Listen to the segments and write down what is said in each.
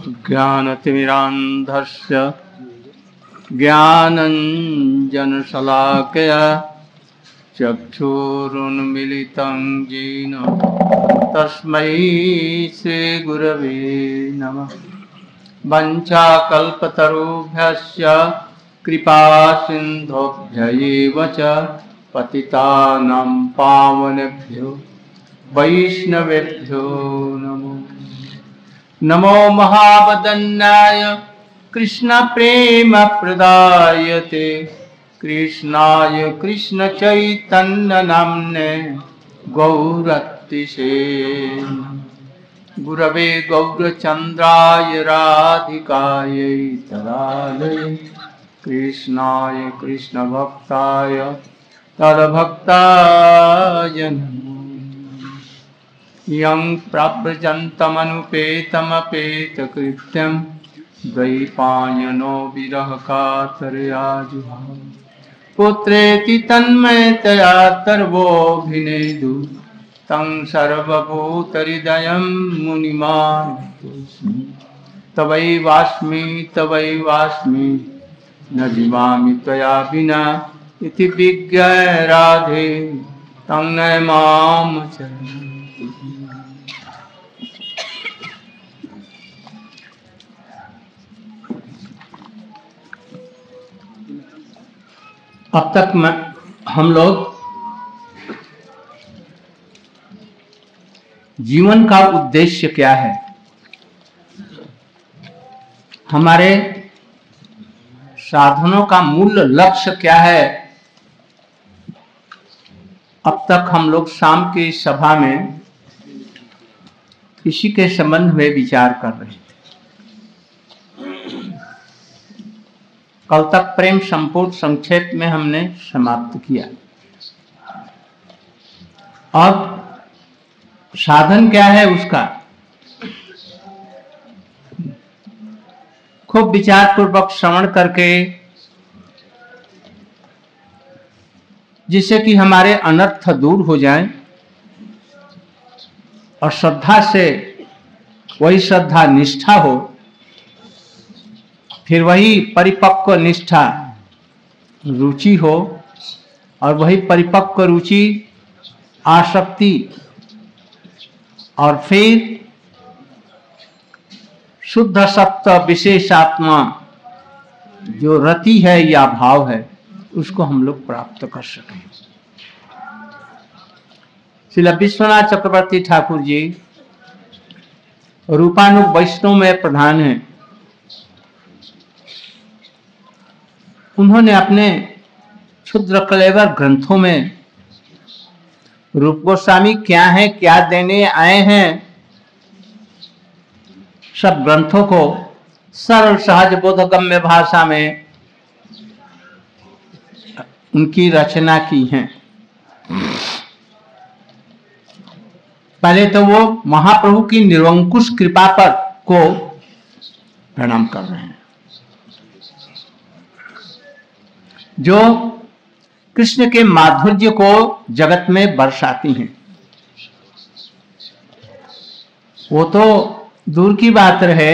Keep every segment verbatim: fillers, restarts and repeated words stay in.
ज्ञानतिमिरान्धस्य ज्ञानञ्जनशलाकया चक्षुरुन्मिलितं येन तस्मै श्रीगुरवे नमः। वञ्चाकल्पतरुभ्यश्च कृपासिन्धुभ्यैव च पतितानां पावनेभ्यो वैष्णवेभ्यो नमो नमो महावदन्याय कृष्णप्रेमप्रदायते कृष्णाय कृष्णचैतन्यनाम्ने गौरतिसे गुरवे गौरचन्द्राय राधिकायै तदालये कृष्णाय कृष्णभक्ताय तद्भक्ताय नमो यं प्रव्रजन्तमनुपेतमपेतकृत्यं द्वैपायनो विरहकातरया जुहाव पुत्रेति तन्मयतया सर्वोऽभिनेदु तं सर्वभूतहृदयं मुनिमानतोऽस्मि तवैवास्मि तवैवास्मि न जीवामि त्वया विना इति विज्ञाय राधे तं नमाम चरणम्। अब तक मैं हम लोग जीवन का उद्देश्य क्या है, हमारे साधनों का मूल लक्ष्य क्या है, अब तक हम लोग शाम की सभा में इसी के संबंध में विचार कर रहे थे। कल तक प्रेम संपूर्ण संक्षेप में हमने समाप्त किया। अब साधन क्या है उसका खूब विचार पूर्वक श्रवण करके, जिससे कि हमारे अनर्थ दूर हो जाएं और श्रद्धा से वही श्रद्धा निष्ठा हो, फिर वही परिपक्व निष्ठा रुचि हो और वही परिपक्व रुचि आसक्ति, और फिर शुद्ध सत्व विशेषात्मा जो रति है या भाव है उसको हम लोग प्राप्त कर सकें। श्रील विश्वनाथ चक्रवर्ती ठाकुर जी रूपानुग वैष्णव में प्रधान हैं। उन्होंने अपने क्षुद्र कलेवर ग्रंथों में रूप गोस्वामी क्या है, क्या देने आए हैं, सब ग्रंथों को सरल सहज बोधगम्य भाषा में उनकी रचना की है। पहले तो वो महाप्रभु की निरंकुश कृपा पर को प्रणाम कर रहे हैं, जो कृष्ण के माधुर्य को जगत में बरसाती हैं। वो तो दूर की बात रहे,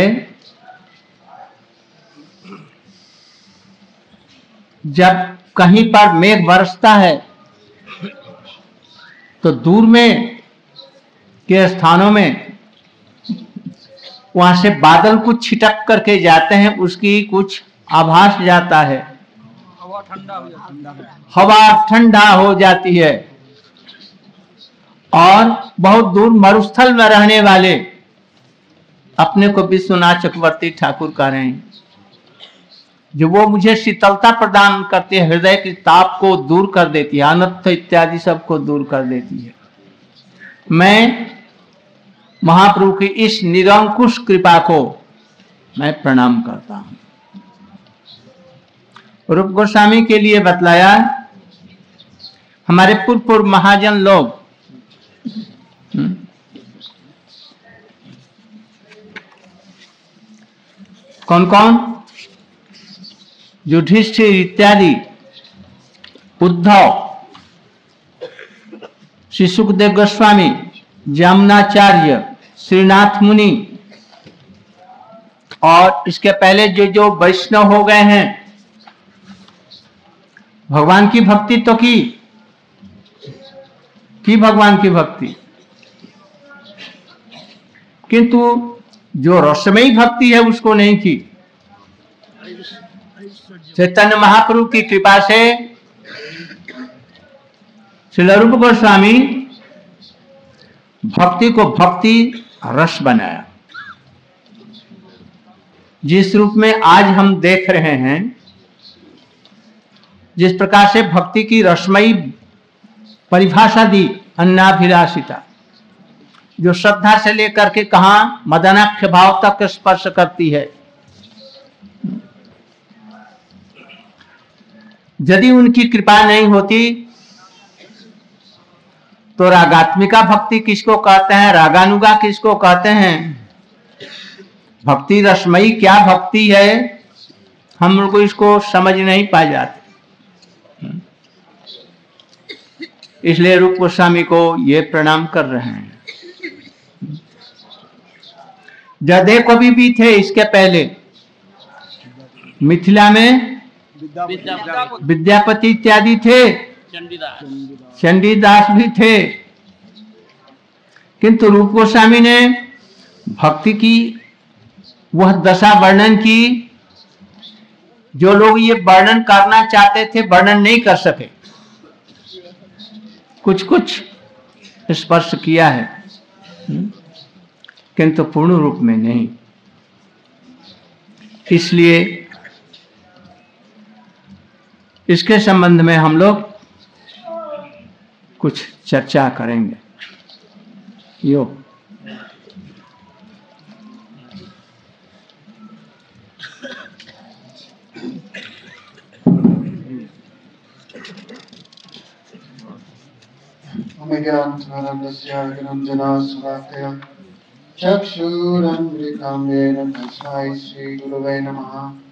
जब कहीं पर मेघ बरसता है तो दूर में के स्थानों में वहां से बादल कुछ छिटक करके जाते हैं, उसकी कुछ आभास जाता है, हवा ठंडा हो जाती है, हवा ठंडा हो जाती है। और बहुत दूर मरुस्थल में रहने वाले अपने को विश्वनाथ चक्रवर्ती ठाकुर कह रहे हैं, जो वो मुझे शीतलता प्रदान करती है, हृदय की ताप को दूर कर देती है, अनर्थ इत्यादि सबको दूर कर देती है। मैं महाप्रभु की इस निरंकुश कृपा को मैं प्रणाम करता हूं। रूप गोस्वामी के लिए बतलाया, हमारे पूर्व पूर्व महाजन लोग कौन कौन, युधिष्ठिर इत्यादि, उद्धव, श्री सुखदेव गोस्वामी, जामुनाचार्य, श्रीनाथ मुनि, और इसके पहले जो जो वैष्णव हो गए हैं, भगवान की भक्ति तो की की भगवान की भक्ति, किंतु जो रसमयी भक्ति है उसको नहीं की। चैतन्य महाप्रभु की कृपा से श्री रूप गोस्वामी भक्ति को भक्ति रस बनाया। जिस रूप में आज हम देख रहे हैं, जिस प्रकार से भक्ति की रसमयी परिभाषा दी अन्नाभिलाषिता, जो श्रद्धा से लेकर के कहां मदनाक्ष भाव तक स्पर्श करती है। यदि उनकी कृपा नहीं होती तो रागात्मिका भक्ति किसको कहते हैं, रागानुगा किसको कहते हैं, भक्ति रसमयी क्या भक्ति है, हम लोग इसको समझ नहीं पा जाते। इसलिए रूप गोस्वामी को ये प्रणाम कर रहे हैं। जदे कवि भी थे इसके पहले, मिथिला में विद्यापति इत्यादि थे, चंडीदास भी थे, किंतु रूप गोस्वामी ने भक्ति की वह दशा वर्णन की जो लोग ये वर्णन करना चाहते थे वर्णन नहीं कर सके। कुछ कुछ स्पर्श किया है किंतु पूर्ण रूप में नहीं। इसलिए इसके संबंध में हम लोग कुछ चर्चा करेंगे। यो चक्षुरन्मृतं तस्मै श्रीगुरवे नमः।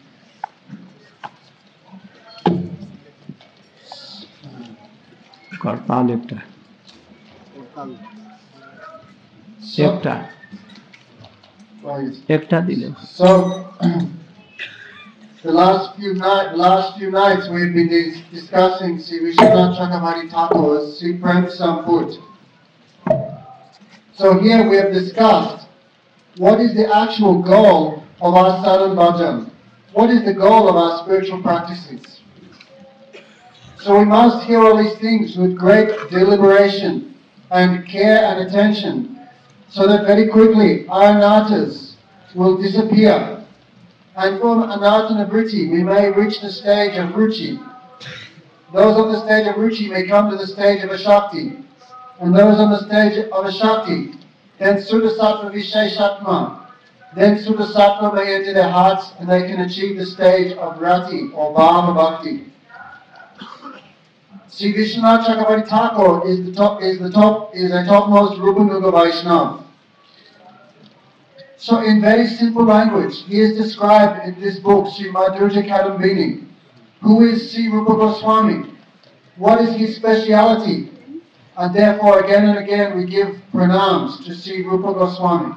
करताल एकटा एकटा एकटा दिले। So the last few night, last few nights we've been dis discussing Sri Vishwanath Chakravarti Thakur's Sri Prem Samput. So here we have discussed what is the actual goal of our sadhana bhajan. What is the goal of our spiritual practices? So we must hear all these things with great deliberation and care and attention, so that very quickly our anarthas will disappear. And from anarthana vritti we may reach the stage of ruchi. Those on the stage of ruchi may come to the stage of ashakti. And those on the stage of ashakti, then Sudasattva Visheshatma. Then Sudasattva may enter their hearts and they can achieve the stage of rati or bhava bhakti. Sri Vishwanath Chakravarti Thakur is the top is the top is a topmost Rupanuga Vaishnava. So in very simple language, he is described in this book, Sri Madhurya Kadambini. Who is Sri Rupa Goswami? What is his speciality? And therefore again and again we give pranams to Sri Rupa Goswami.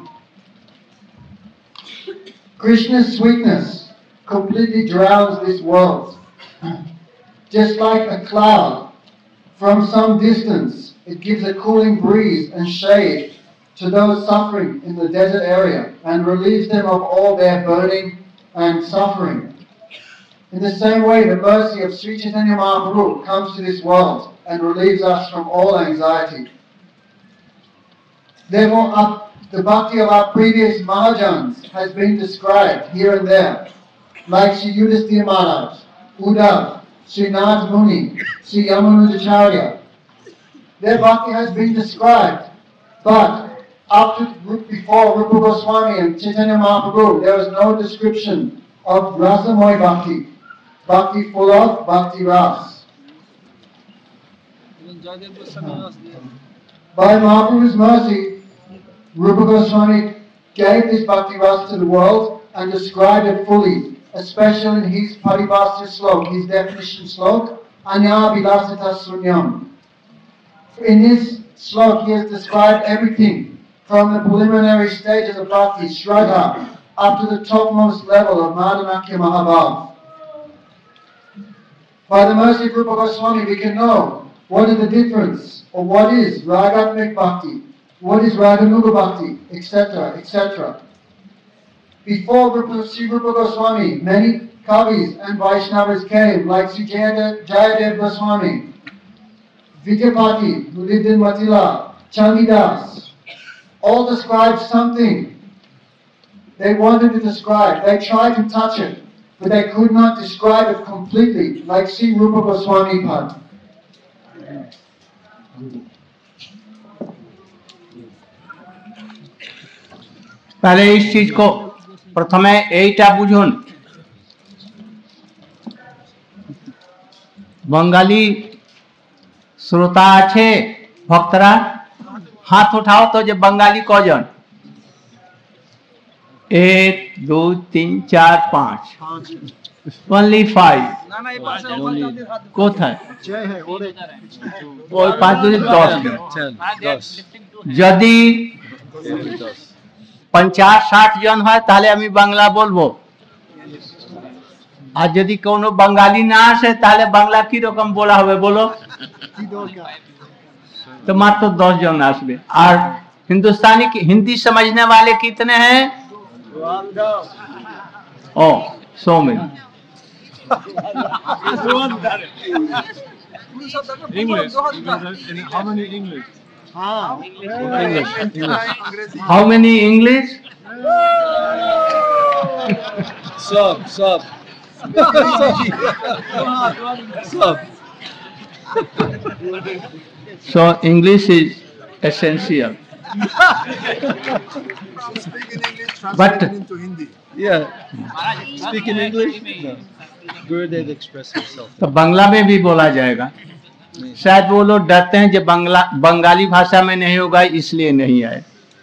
Krishna's sweetness completely drowns this world. Just like a cloud, from some distance, it gives a cooling breeze and shade to those suffering in the desert area and relieves them of all their burning and suffering. In the same way, the mercy of Sri Chaitanya Mahaprabhu comes to this world and relieves us from all anxiety. Therefore, our, the bhakti of our previous Mahajans has been described here and there, like Sri Yudhisthira Maharaj, Uddhav, Sri Nard Muni, Sri Yamunacharya. Their bhakti has been described, but up to before Rupa Goswami and Chaitanya Mahaprabhu, there was no description of Rasamoy bhakti, bhakti full of bhakti ras. By Mahaprabhu's mercy, Rupa Goswami gave this bhakti ras to the world and described it fully, especially in his Paribhasya slok, his definition slok, Anya Vilasita Sunyam. In this slok, he has described everything from the preliminary stages of bhakti, Shraddha, up to the topmost level of Madhamakya Mahabhav. By the mercy of Rupa Goswami, we can know what is the difference, or what is Ragatmik Bhakti, what is Raganuga Bhakti, et cetera, et cetera. Before Rupa, Sri Rupa Goswami, many Kavis and Vaishnavas came, like Sri Jayadev, Jayadev Goswami, Vidyapati, who lived in Matila, Chandidas, all described something. They wanted to describe, they tried to touch it, but they could not describe it completely, like Sri Rupa Goswami Pad. पहले इस चीज को प्रथमे एटा बुझुन बंगाली श्रोता आछे भक्तरा हाथ उठाओ तो जो बंगाली कजन एक दो तीन चार पाँच ओनली फाइव कोथाय ওই পাঁচ দুই দশ যদি পঞ্চাশ ষাট জন হয় তাহলে আমি বাংলা বলবো আর যদি কোনো বাঙালি না আসে তাহলে বাংলা কি রকম বলা হবে বলো तो मात्र दस जन आसबे और हिंदुस्तानी की हिंदी समझने वाले कितने हैं ओ सौ में English. How many English? How many English Sub, sub. Sub. so English is essential but Yeah. Speak in English? No. Gurudev express himself. तो बांग्ला में भी बोला जाएगा शायद वो लोग डरते हैं जब बांग्ला बंगाली भाषा में नहीं होगा इसलिए नहीं आए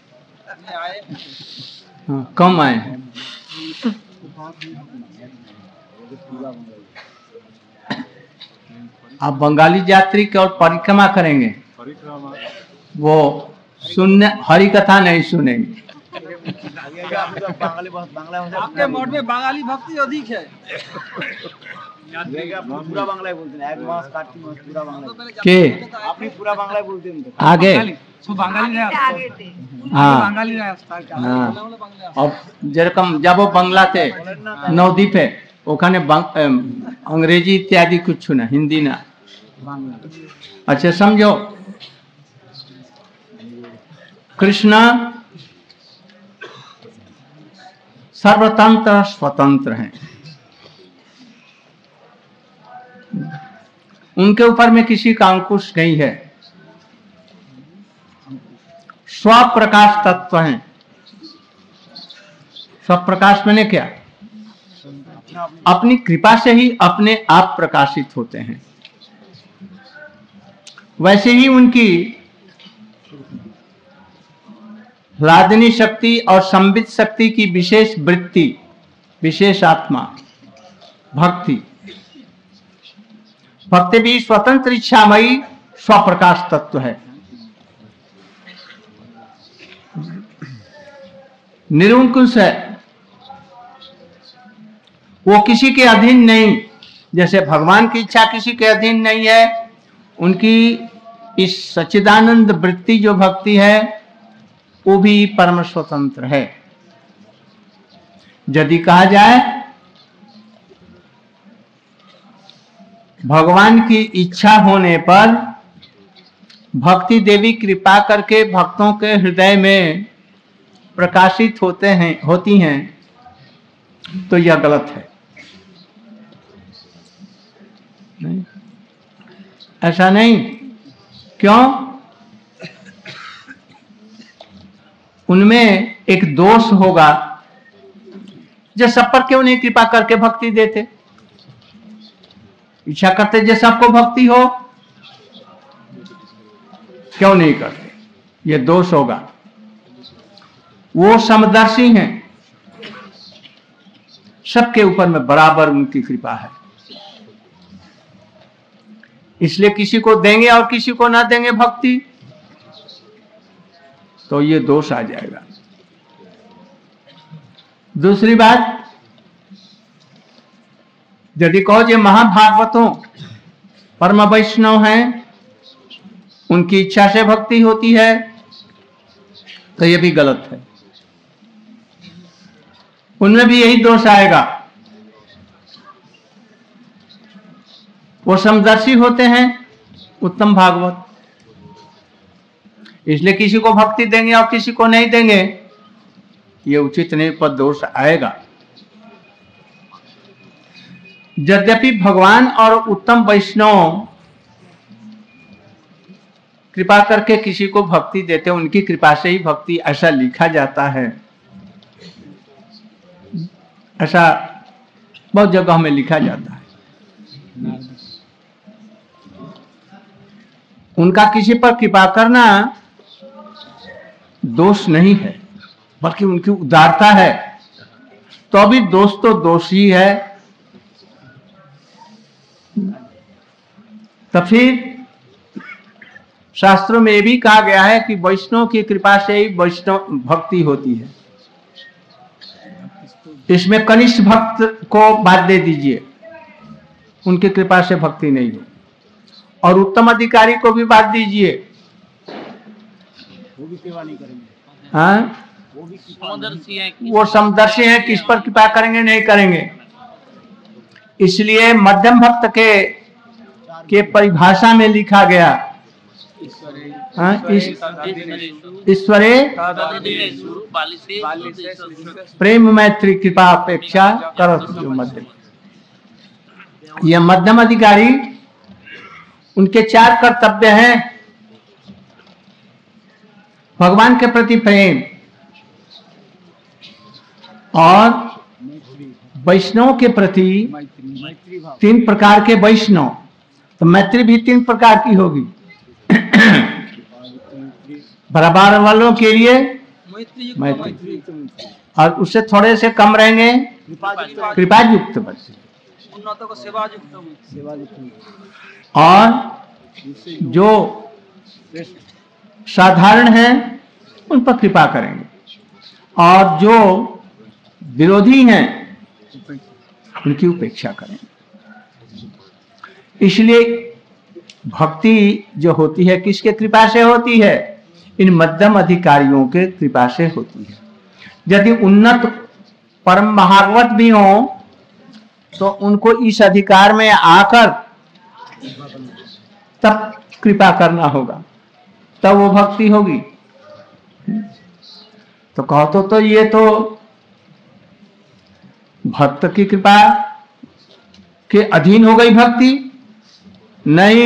हाँ, कम आए हैं आप बंगाली यात्री की ओर परिक्रमा करेंगे वो सुनने हरि कथा नहीं सुनेंगे आपके मठ में बंगाली भक्ति अधिक है पूरा बांग्लाয় বলতেন এক মাস কার্তিক মাস পুরা বাংলায় के আপনি পুরা বাংলায় বলতেন তো आगे সব বাঙালিরা हाँ বাঙালিরা हाँ अब যেরকম যাবো বাংলাতে নवद्वीपে ওখানে বাং- এম, अंग्रेजी इत्यादि कुछ ना हिंदी ना अच्छा समझो कृष्ण सर्वतंत्र स्वतंत्र हैं उनके ऊपर में किसी का अंकुश नहीं है स्वप्रकाश तत्व हैं स्वप्रकाश मैंने क्या अपनी कृपा से ही अपने आप प्रकाशित होते हैं वैसे ही उनकी लादनी शक्ति और संबित शक्ति की विशेष वृत्ति विशेष आत्मा भक्ति भक्ति भी स्वतंत्र इच्छामयी स्वप्रकाश तत्व है निरंकुश है वो किसी के अधीन नहीं जैसे भगवान की इच्छा किसी के अधीन नहीं है उनकी इस सच्चिदानंद वृत्ति जो भक्ति है वो भी परम स्वतंत्र है यदि कहा जाए भगवान की इच्छा होने पर भक्ति देवी कृपा करके भक्तों के हृदय में प्रकाशित होते हैं होती हैं तो यह गलत है नहीं? ऐसा नहीं क्यों उनमें एक दोष होगा जो सब पर क्यों नहीं कृपा करके भक्ति देते इच्छा करते जो सबको भक्ति हो क्यों नहीं करते ये दोष होगा वो समदर्शी हैं सबके ऊपर में बराबर उनकी कृपा है इसलिए किसी को देंगे और किसी को ना देंगे भक्ति तो ये दोष आ जाएगा दूसरी बात, यदि कहो जे महाभागवतों परम वैष्णव हैं, उनकी इच्छा से भक्ति होती है, तो यह भी गलत है। उनमें भी यही दोष आएगा। वो समदर्शी होते हैं उत्तम भागवत, इसलिए किसी को भक्ति देंगे और किसी को नहीं देंगे, ये उचित नहीं, पर दोष आएगा। यद्यपि भगवान और उत्तम वैष्णव कृपा करके किसी को भक्ति देते, उनकी कृपा से ही भक्ति, ऐसा लिखा जाता है, ऐसा बहुत जगह में लिखा जाता है। उनका किसी पर कृपा करना दोष नहीं है, बल्कि उनकी उदारता है। तो अभी दोष तो दोष ही है। तो फिर शास्त्रों में यह भी कहा गया है कि वैष्णव की कृपा से ही वैष्णव भक्ति होती है। इसमें कनिष्ठ भक्त को बात दे दीजिए, उनकी कृपा से भक्ति नहीं हो, और उत्तम अधिकारी को भी बात दीजिए, वो भी सेवा नहीं करेंगे। हाँ, वो भी समदर्शी है, वो समदर्शी हैं, किस पर कृपा करेंगे, नहीं करेंगे। इसलिए मध्यम भक्त के के परिभाषा में लिखा गया, हाँ, ईश्वरे प्रेम मैत्री कृपा अपेक्षा करो मध्यम। यह मध्यम अधिकारी, उनके चार कर्तव्य हैं। भगवान के प्रति प्रेम, और वैष्णव के प्रति तीन प्रकार के वैष्णव, तो मैत्री भी तीन प्रकार की होगी। बराबर वालों के लिए मैत्री, और उससे थोड़े से कम रहेंगे कृपा युक्त बच्चे, उन्नतों को सेवा युक्त, और जो साधारण हैं उन पर कृपा करेंगे, और जो विरोधी हैं उनकी उपेक्षा करेंगे। इसलिए भक्ति जो होती है किसके कृपा से होती है? इन मध्यम अधिकारियों के कृपा से होती है। यदि उन्नत परम महागवत भी हो तो उनको इस अधिकार में आकर तब कृपा करना होगा, तब वो भक्ति होगी। तो कहो तो, तो ये तो भक्त की कृपा के अधीन हो गई भक्ति? नहीं,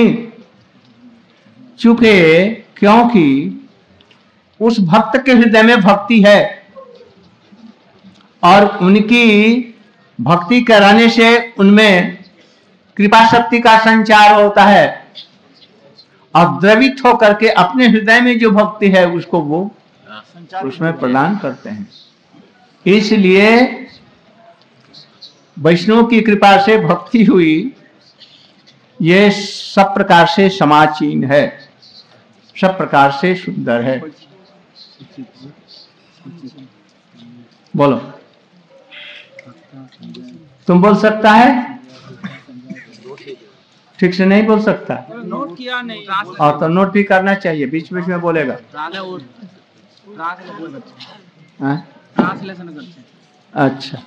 चूंकि क्योंकि उस भक्त के हृदय में भक्ति है और उनकी भक्ति कराने से उनमें कृपा शक्ति का संचार होता है, और द्रवित होकर के अपने हृदय में जो भक्ति है उसको वो उसमें प्रदान करते हैं। इसलिए वैष्णव की कृपा से भक्ति हुई, ये सब प्रकार से समाचीन है, सब प्रकार से सुंदर है। बोलो, तुम बोल सकता है? ठीक से नहीं बोल सकता? नोट किया नहीं, और तो नोट भी करना चाहिए, बीच बीच में बोलेगा। हाँ? ट्रांसलेशन करते हैं। अच्छा,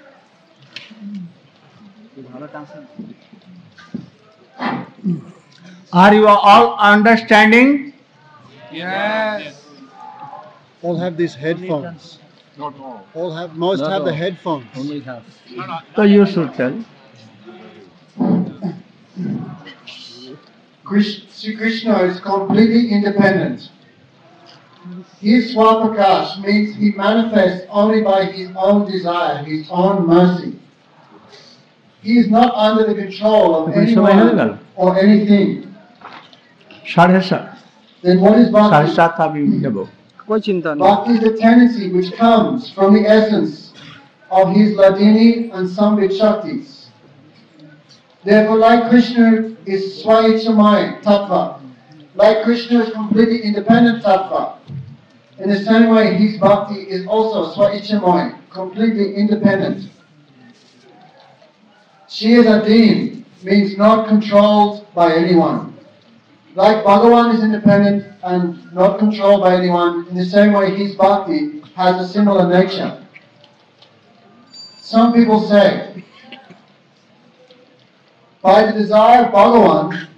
are you all understanding? Yes. All have these headphones. Not all. All have, most Not have the all. headphones. Only have. So you should tell. Sri Krishna is completely independent. His Swapakash means he manifests only by his own desire, his own mercy. He is not under the control of anyone or anything. साढ़े सात, Then what is साढ़े bhakti? सात अभी जब कोई चिंता नहीं। Bhakti is the tendency which comes from the essence of his Ladini and Sambit Shaktis. Therefore, like Krishna is Swayichamaya Tattva, like Krishna is completely independent Tattva, in the same way his Bhakti is also Swayichamaya, completely independent. Shiaz-ad-Din means not controlled by anyone. Like Bhagavan is independent and not controlled by anyone, in the same way his bhakti has a similar nature. Some people say, by the desire of Bhagavan,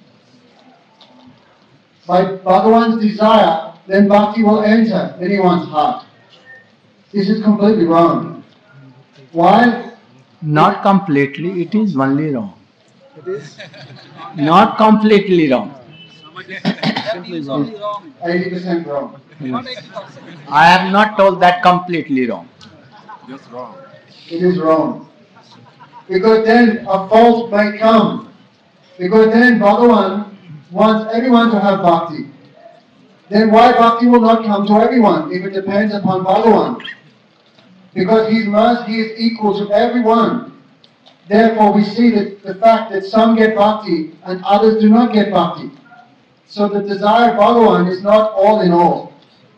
by Bhagavan's desire, then bhakti will enter anyone's heart. This is completely wrong. Why? Not completely, it is only wrong. It is Not completely wrong. simply wrong. eighty percent wrong. I have not told that completely wrong. Just wrong. It is wrong. Because then a fault may come. Because then Bhagavan wants everyone to have bhakti. Then why bhakti will not come to everyone if it depends upon Bhagavan? Because His mercy, He is equal to everyone. Therefore we see that the fact that some get bhakti and others do not get bhakti. So the desire of Bhagavan is not all in all.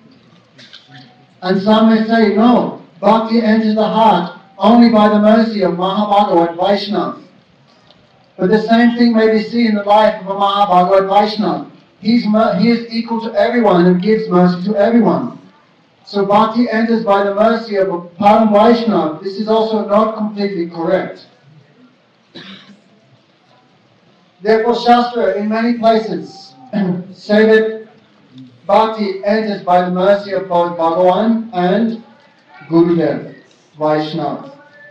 And some may say, no, bhakti enters the heart only by the mercy of Mahabhagavad Vaishnava. But the same thing may be seen in the life of a Mahabhagavad Vaishnava. He's, he is equal to everyone and gives mercy to everyone. So bhakti enters by the mercy of a Param Vaishnava. This is also not completely correct. Therefore Shastra in many places say that bhakti enters by the mercy of both Bhagavan and Gurudev, Vaishnava.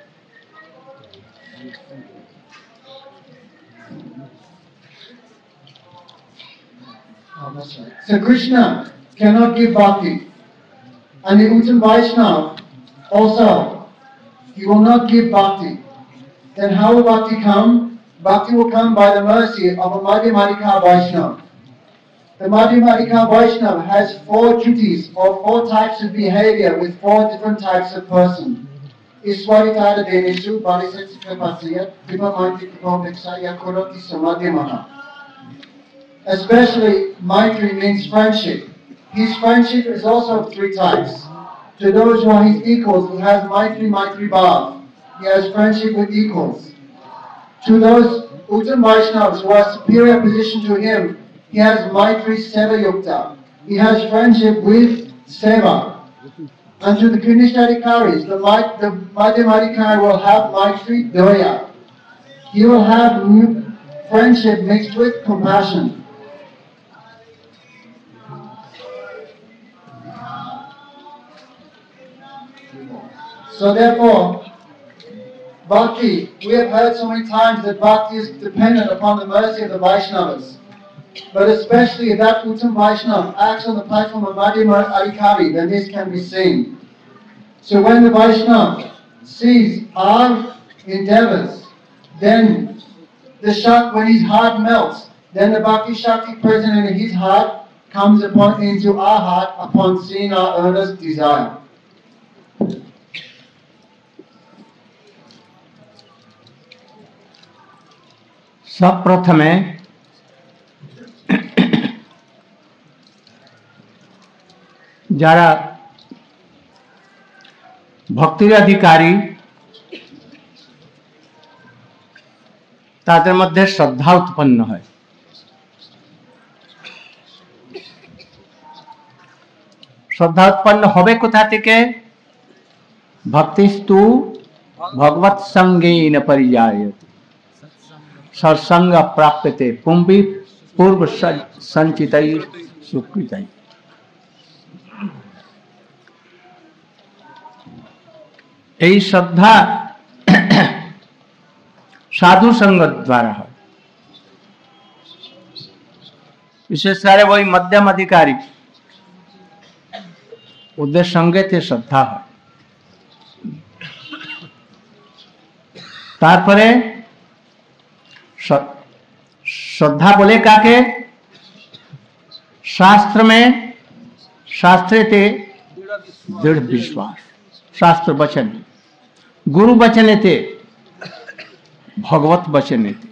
Oh, that's right. So Krishna cannot give bhakti. And the Uttam Vaishnava also, he will not give bhakti. Then how will bhakti come? Bhakti will come by the mercy of a Madhyamadika Vaishnava. The Madhyamadika Vaishnava has four duties or four types of behavior with four different types of person. Iswaritada Denishu Bharisatsikapasya Vipamanti Kipoviksaya Kuroti Samadhyamaha. Especially Maitri means friendship. His friendship is also of three types. To those who are his equals, he has Maitri Maitri Bhav. He has friendship with equals. To those Uttam Vaishnavas who are superior position to him, he has Maitri Seva Yukta. He has friendship with Seva. And to the Kanishadikaris, the, the Madhyamadikari will have Maitri Doya. He will have friendship mixed with compassion. So therefore, bhakti, we have heard so many times that bhakti is dependent upon the mercy of the Vaishnavas. But especially if that Uttam Vaishnava acts on the platform of Madhyama Adhikari, then this can be seen. So when the Vaishnava sees our endeavors, then the Shakti, when his heart melts, then the Bhakti Shakti present in his heart comes upon into our heart upon seeing our earnest desire. सब प्रथमे যারা ভক্তির অধিকারী তাদের মধ্যে শ্রদ্ধা উৎপন্ন হয়। শ্রদ্ধা উৎপন্ন হবে কোথা থেকে? ভক্তিস্তু ভগবৎ সঙ্গেন পরিযায়তে সৎসঙ্গ প্রাপ্যতে পুম্বি পূর্ব সঞ্চিতৈ সুকৃতৈ। এই শ্রদ্ধা সাধু সঙ্গ দ্বারা হয়, বিশেষ করে ওই মধ্যম অধিকারী ওদের সঙ্গেতে শ্রদ্ধা হয়। তারপরে श्रद्धा बोले काके? शास्त्र में, शास्त्र थे दृढ़ विश्वास, शास्त्र वचन, गुरु वचन थे, भगवत वचन थे।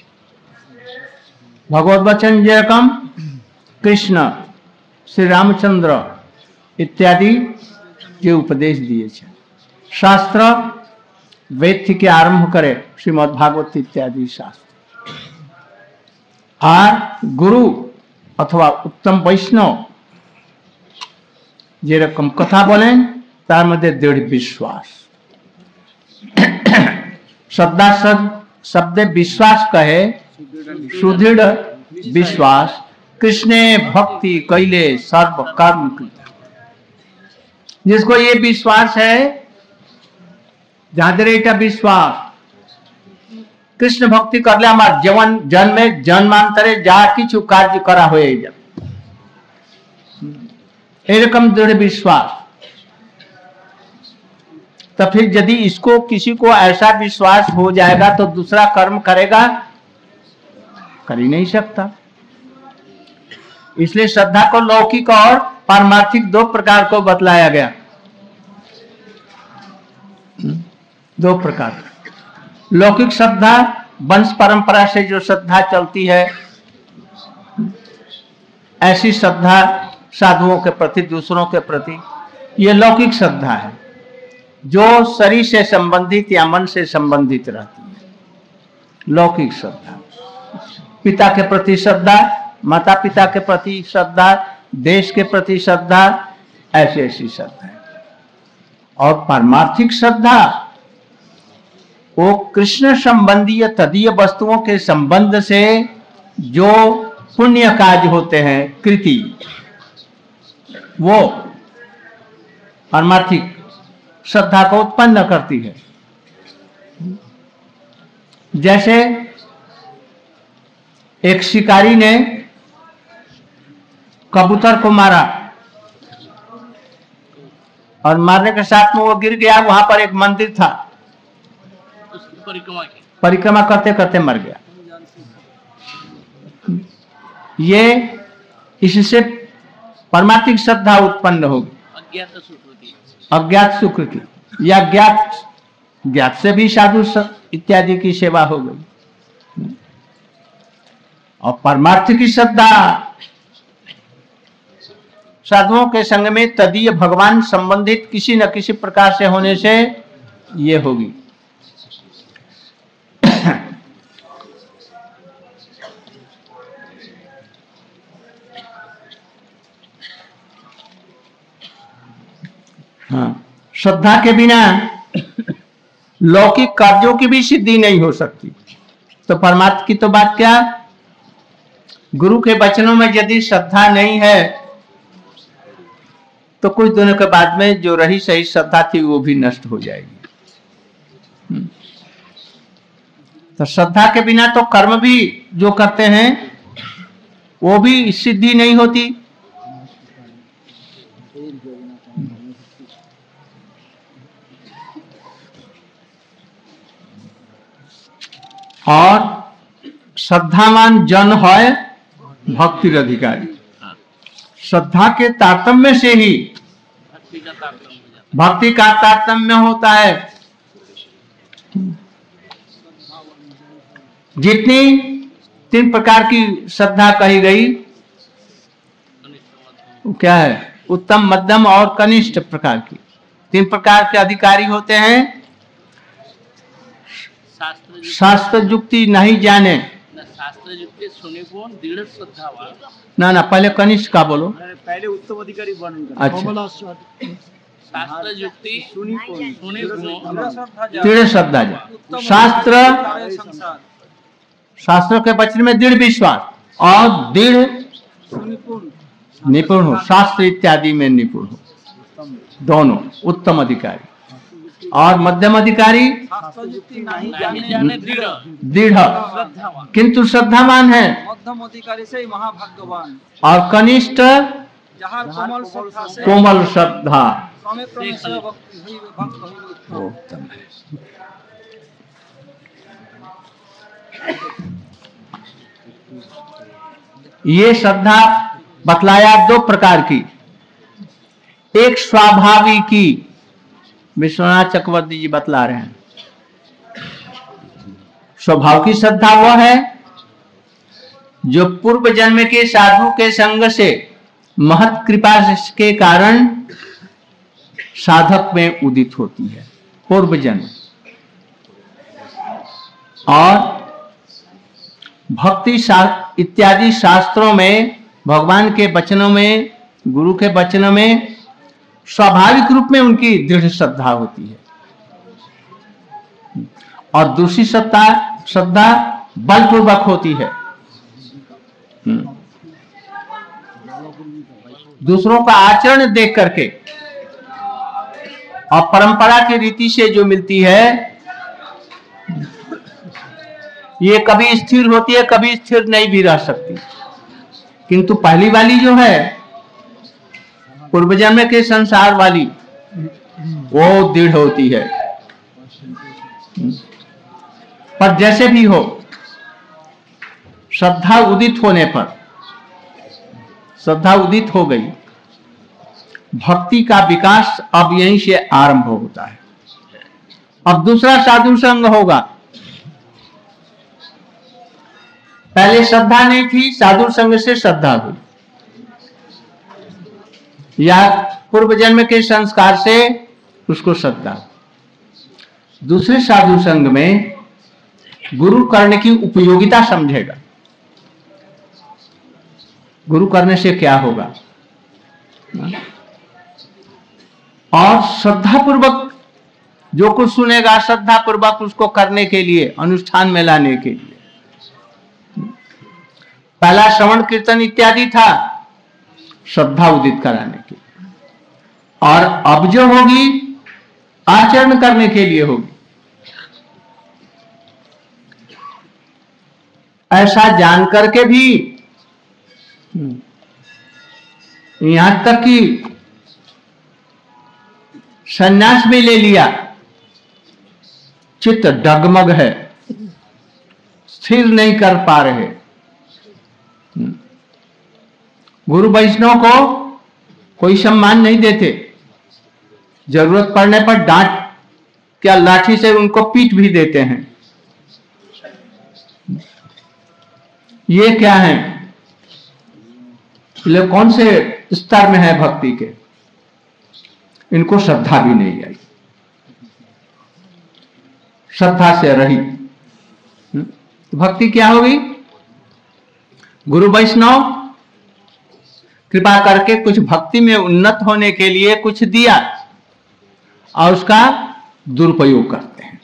भगवत वचन जेरकम कृष्ण, श्री रामचंद्र इत्यादि जो उपदेश दिए छे, शास्त्र वेद के आरंभ करे, श्रीमद् भागवत इत्यादि शास्त्र, और गुरु अथवा उत्तम वैष्णव जे रकम कथा बोलें तार मध्य दृढ़ विश्वास। श्रद्धा शब्द विश्वास कहे, सुदृढ़ विश्वास, कृष्णे भक्ति कैले सर्व कर्म कृत। जिसको ये विश्वास है, जहां रेटा विश्वास कृष्ण भक्ति करले हमार जीवन जन्मे जन्मांतरे जा किछु कार्य करा हो एरकम दृढ़ विश्वास। तो फिर यदि इसको किसी को ऐसा विश्वास हो जाएगा तो दूसरा कर्म करेगा, कर ही नहीं सकता। इसलिए श्रद्धा को लौकिक और पारमार्थिक दो प्रकार को बतलाया गया, दो प्रकार। लौकिक श्रद्धा वंश परंपरा से जो श्रद्धा चलती है, ऐसी श्रद्धा साधुओं के प्रति, दूसरों के प्रति, ये लौकिक श्रद्धा है जो शरीर से संबंधित या मन से संबंधित रहती है। लौकिक श्रद्धा, पिता के प्रति श्रद्धा, माता पिता के प्रति श्रद्धा, देश के प्रति श्रद्धा, ऐसी ऐसी श्रद्धा है। और पारमार्थिक श्रद्धा वो कृष्ण संबंधी तदीय वस्तुओं के संबंध से जो पुण्य कार्य होते हैं, कृति, वो पारमार्थिक श्रद्धा को उत्पन्न करती है। जैसे एक शिकारी ने कबूतर को मारा और मारने के साथ में वो गिर गया, वहां पर एक मंदिर था, परिक्रमा करते करते मर गया। ये इससे पारमार्थिक श्रद्धा उत्पन्न होगी, अज्ञात सुकृति, या ज्ञात ज्ञात से भी साधु इत्यादि की सेवा हो गई। और पारमार्थिक श्रद्धा साधुओं के संग में तदीय भगवान संबंधित किसी न किसी प्रकार से होने से ये होगी। हाँ, श्रद्धा के बिना लौकिक कार्यों की भी सिद्धि नहीं हो सकती। तो परमात्मा की तो बात क्या, गुरु के वचनों में यदि श्रद्धा नहीं है तो कुछ दिनों के बाद में जो रही सही श्रद्धा थी वो भी नष्ट हो जाएगी। तो श्रद्धा के बिना तो कर्म भी जो करते हैं वो भी सिद्धि नहीं होती। और श्रद्धावान जन है भक्ति अधिकारी। श्रद्धा के तारतम्य से ही भक्ति का तारतम्य होता है। जितनी तीन प्रकार की श्रद्धा कही गई, क्या है, उत्तम, मध्यम और कनिष्ठ प्रकार की तीन प्रकार के अधिकारी होते हैं। शास्त्र युक्ति नहीं जाने, शास्त्र युक्ति सुने कौन दृढ़ श्रद्धावान। ना ना, पहले कनिष्ठ का बोलो। पहले उत्तम अधिकारी वर्णन करो। अच्छा, शास्त्र युक्ति सुनी कौन, सुने कौन दृढ़ श्रद्धा। शास्त्र शास्त्रों के वचन में दृढ़ विश्वास और दृढ़ निपुण हो, शास्त्र इत्यादि में निपुण हो, दोनों उत्तम अधिकारी। और मध्यम अधिकारी दृढ़ किंतु श्रद्धावान है। मध्यम अधिकारी से महाभाग्यवान। और कनिष्ठ जहाँ कोमल श्रद्धा से कोमल श्रद्धा। उत्तम है। ये श्रद्धा बतलाया दो प्रकार की। एक स्वाभाविकी, विश्वनाथ चक्रवर्ती जी बतला रहे हैं। स्वभाव की श्रद्धा वह है जो पूर्व जन्म के साधु के संग से महत कृपा के कारण साधक में उदित होती है। पूर्व जन्म। और भक्ति शास्त्र इत्यादि शास्त्रों में, भगवान के वचनों में, गुरु के वचनों में स्वाभाविक रूप में उनकी दृढ़ श्रद्धा होती है। और दूसरी श्रद्धा श्रद्धा बलपूर्वक होती है। दूसरों का आचरण देख करके और परंपरा की रीति से जो मिलती है, ये कभी स्थिर होती है, कभी स्थिर नहीं भी रह सकती। किंतु पहली वाली जो है, पूर्वजन्म के संसार वाली, वो दृढ़ होती है। पर जैसे भी हो, श्रद्धा उदित होने पर, श्रद्धा उदित हो गई, भक्ति का विकास अब यहीं से आरंभ होता है। अब दूसरा साधु संग होगा। पहले श्रद्धा नहीं थी, साधु संग से श्रद्धा हुई, या पूर्व जन्म के संस्कार से उसको श्रद्धा। दूसरे साधु संग में गुरु करने की उपयोगिता समझेगा। गुरु करने से क्या होगा, और श्रद्धा पूर्वक जो कुछ सुनेगा, श्रद्धा पूर्वक उसको करने के लिए, अनुष्ठान में लाने के लिए। पहला श्रवण कीर्तन इत्यादि था श्रद्धा उदित कराने के लिए, और अब जो होगी आचरण करने के लिए होगी। ऐसा जान करके भी, यहां तक कि संन्यास में ले लिया, चित्त डगमग है, स्थिर नहीं कर पा रहे। गुरु वैष्णव को कोई सम्मान नहीं देते, जरूरत पड़ने पर डांट क्या लाठी से उनको पीट भी देते हैं। ये क्या है, ले कौन से स्तर में है भक्ति के, इनको श्रद्धा भी नहीं आई, श्रद्धा से रही। भक्ति क्या होगी, गुरु वैष्णव कृपा करके कुछ भक्ति में उन्नत होने के लिए कुछ दिया और उसका दुरुपयोग करते हैं।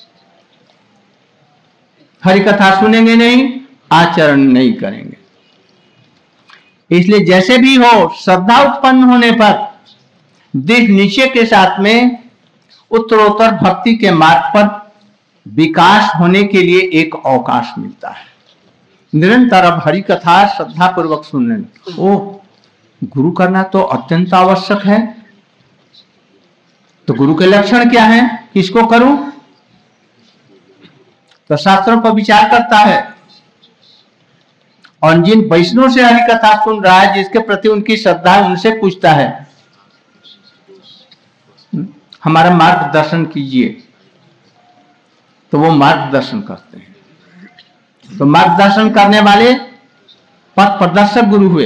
हरि कथा सुनेंगे नहीं, आचरण नहीं करेंगे। इसलिए जैसे भी हो, श्रद्धा उत्पन्न होने पर दृढ़ निश्चय के साथ में उत्तरोत्तर भक्ति के मार्ग पर विकास होने के लिए एक अवकाश मिलता है। निरंतर अब हरि कथा श्रद्धा पूर्वक सुनने, ओ गुरु करना तो अत्यंत आवश्यक है। तो गुरु के लक्षण क्या है, किसको करूं, तो शास्त्रों पर विचार करता है, और जिन वैष्णव से हरि कथा सुन रहा है, जिसके प्रति उनकी श्रद्धा है, उनसे पूछता है हमारा मार्गदर्शन कीजिए, तो वो मार्गदर्शन करते हैं। तो मार्गदर्शन करने वाले पथ प्रदर्शक गुरु हुए।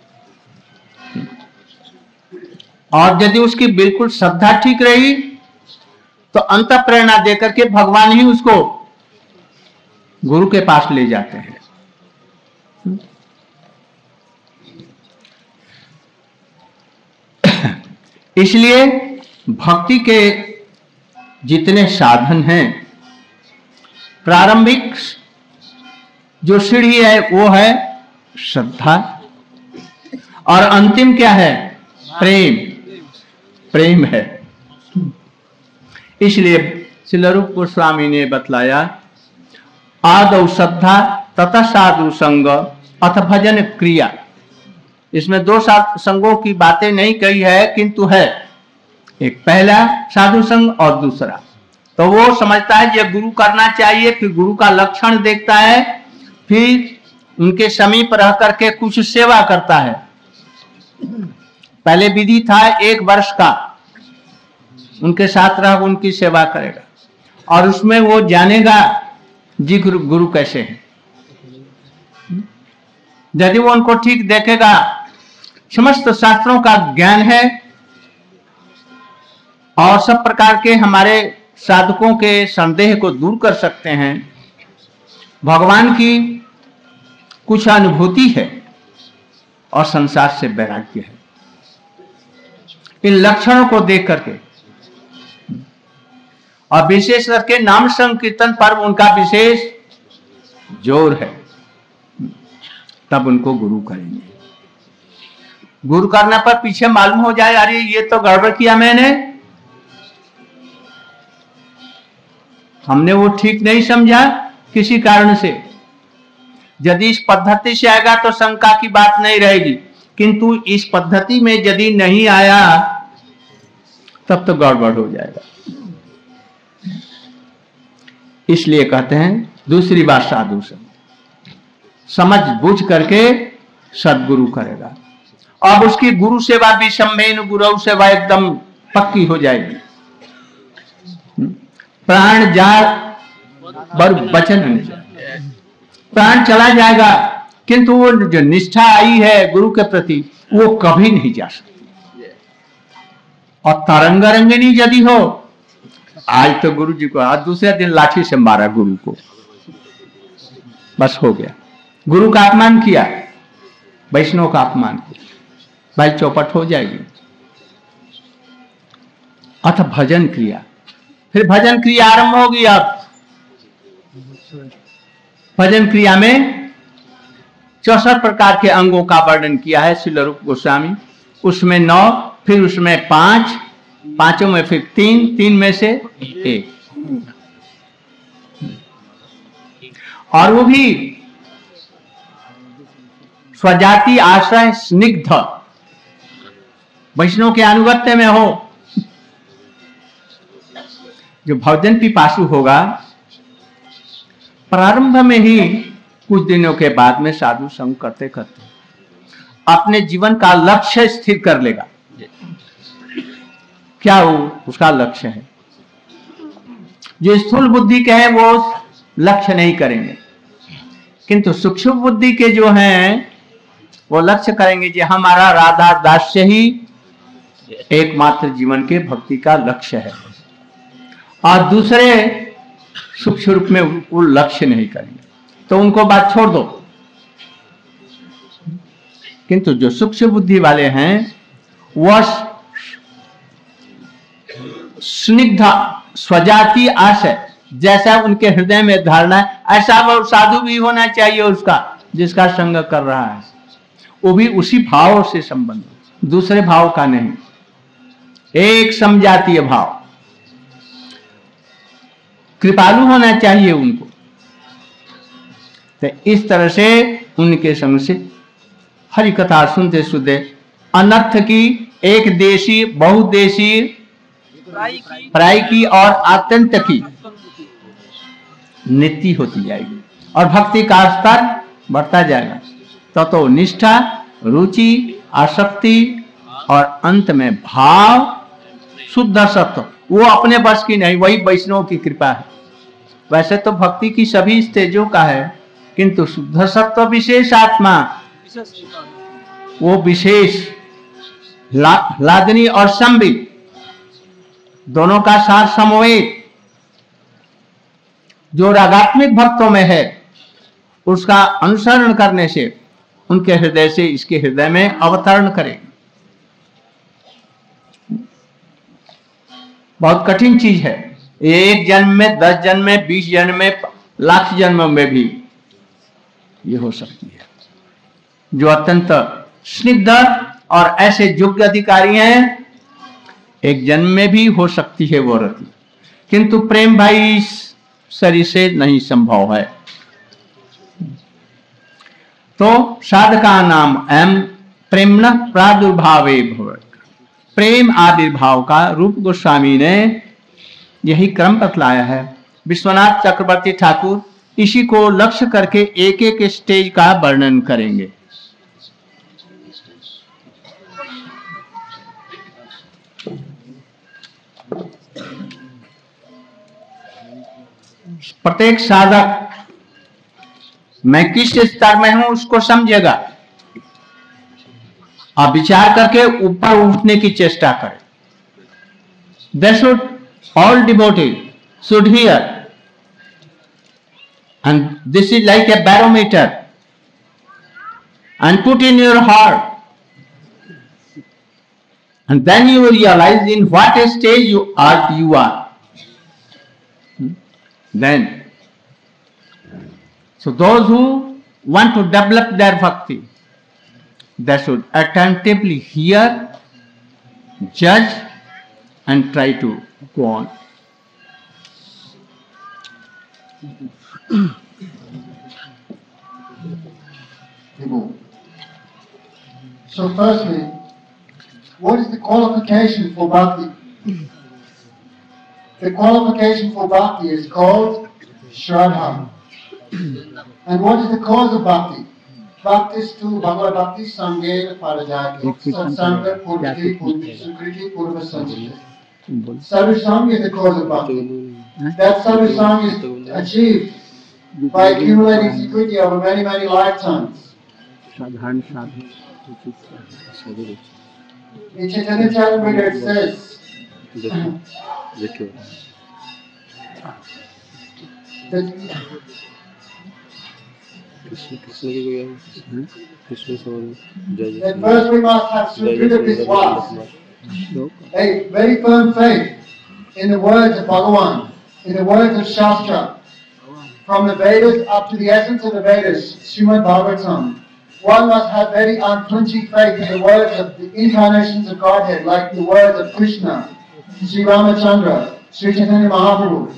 और यदि उसकी बिल्कुल श्रद्धा ठीक रही तो अंत प्रेरणा देकर के भगवान ही उसको गुरु के पास ले जाते हैं। इसलिए भक्ति के जितने साधन हैं, प्रारंभिक जो सीढ़ी है वो है श्रद्धा, और अंतिम क्या है, प्रेम। प्रेम है। इसलिए श्रील रूप गोस्वामी ने बतलाया, आदौ श्रद्धा तथा साधु संग अथ भजन क्रिया। इसमें दो संगों की बातें नहीं कही है, किंतु है एक पहला साधु संग और दूसरा। तो वो समझता है ये गुरु करना चाहिए, फिर गुरु का लक्षण देखता है, फिर उनके समीप रह करके कुछ सेवा करता है। पहले विधि था एक वर्ष का, उनके साथ रह उनकी सेवा करेगा, और उसमें वो जानेगा जी गुरु, गुरु कैसे हैं। यदि वो उनको ठीक देखेगा, समस्त शास्त्रों का ज्ञान है और सब प्रकार के हमारे साधकों के संदेह को दूर कर सकते हैं। भगवान की कुछ अनुभूति है और संसार से वैराग्य है। इन लक्षणों को देख करके और विशेष करके नाम संकीर्तन पर उनका विशेष जोर है, तब उनको गुरु करेंगे। गुरु करने पर पीछे मालूम हो जाए अरे ये तो गड़बड़ किया मैंने, हमने वो ठीक नहीं समझा किसी कारण से। यदि इस पद्धति से आएगा तो शंका की बात नहीं रहेगी, किंतु इस पद्धति में यदि नहीं आया तब तो गड़बड़ हो जाएगा। इसलिए कहते हैं दूसरी बात साधु संग, समझ बूझ करके सदगुरु करेगा। अब उसकी गुरु सेवा भी सम्मेन गुरु सेवा एकदम पक्की हो जाएगी। प्राण जा बर वचन नहीं जाए, प्राण चला जाएगा किंतु वो जो निष्ठा आई है गुरु के प्रति वो कभी नहीं जा सकती। और तरंग रंगिनी यदि हो, आज तो गुरु जी को, आज दूसरे दिन लाठी से मारा गुरु को, बस हो गया। गुरु का अपमान किया, वैष्णव का अपमान किया, भाई चौपट हो जाएगी। अथ भजन क्रिया, फिर भजन क्रिया आरंभ होगी। अब भजन क्रिया में चौसठ प्रकार के अंगों का वर्णन किया है श्रील रूप गोस्वामी। उसमें नौ, फिर उसमें पांच, पांचों में फिर तीन, तीन में से एक, और वो भी स्वजाति आश्रय स्निग्ध वैष्णव के अनुगत्य में हो। जो भजन पिपासु होगा प्रारंभ में ही कुछ दिनों के बाद में साधु संग करते करते अपने जीवन का लक्ष्य स्थिर कर लेगा। क्या वो उसका लक्ष्य है? जो स्थूल बुद्धि के हैं वो लक्ष्य नहीं करेंगे, किंतु सूक्ष्म बुद्धि के जो हैं वो लक्ष्य करेंगे कि हमारा राधा दास्य ही एकमात्र जीवन के भक्ति का लक्ष्य है, और दूसरे सूक्ष्म रूप में वो लक्ष्य नहीं करेंगे, तो उनको बात छोड़ दो। किंतु जो सूक्ष्म बुद्धि वाले हैं वह स्निग्ध स्वजाति आशय, जैसा उनके हृदय में धारणा है ऐसा वो साधु भी होना चाहिए उसका, जिसका संग कर रहा है वो भी उसी भाव से संबंध, दूसरे भाव का नहीं, एक समजातीय भाव। कृपालु होना चाहिए उनको। तो इस तरह से उनके संग से हरि कथा सुनते सुनते अनर्थ की, एक देशी, बहुदेशी, पराई की और अत्यंत की नीति होती जाएगी और भक्ति का स्तर बढ़ता जाएगा। तो तो निष्ठा, रुचि, आसक्ति और अंत में भाव, शुद्ध सत्व, वो अपने बस की नहीं, वही वैष्णव की कृपा है। वैसे तो भक्ति की सभी स्टेजों का है, किंतु शुद्ध सत्व विशेष आत्मा, वो विशेष ला, लादनी और संबित दोनों का सार समवेत जो रागात्मिक भक्तों में है, उसका अनुसरण करने से उनके हृदय से इसके हृदय में अवतरण करें। बहुत कठिन चीज है। एक जन्म में, दस जन्म में, बीस जन्म में, लाख जन्म में भी ये हो सकती है। जो अत्यंत स्निग्ध और ऐसे योग्य अधिकारी हैं, एक जन्म में भी हो सकती है वो रति, किंतु प्रेम भाई शरीर से नहीं संभव है। तो साधका नाम एम प्रेमण प्रादुर्भावे भवत्, प्रेम आविर्भाव का रूप गोस्वामी ने यही क्रम बतलाया है। विश्वनाथ चक्रवर्ती ठाकुर इसी को लक्ष्य करके एक एक स्टेज का वर्णन करेंगे। प्रत्येक साधक मैं किस स्तर में हूं उसको समझेगा और विचार करके ऊपर उठने की चेष्टा करे। They should all devoted should hear. And this is like a barometer. And put in your heart. And then you will realize in what stage you are. You are. Hmm? Then. So those who want to develop their bhakti, they should attentively hear, judge, and try to go on. So firstly, what is the qualification for bhakti? The qualification for bhakti is called Shraddha. And what is the cause of bhakti? Bhaktistu Bhagavad Bhakti Sangena Parajaki Satsanga Purti Sukriti Purva Sanjita. Sarvasang is the cause of bhakti. That sarvasang is achieved by accumulating security over many, many lifetimes. In Chaitanya Charitamrita it says that That first we must have Sukrita Viswas, a very firm faith in the words of Bhagavan, in the words of Shastra, from the Vedas up to the essence of the Vedas, Srimad Bhagavatam. One must have very unflinching faith in the words of the incarnations of Godhead, like the words of Krishna, Sri Ramachandra, Sri Chaitanya Mahaprabhu.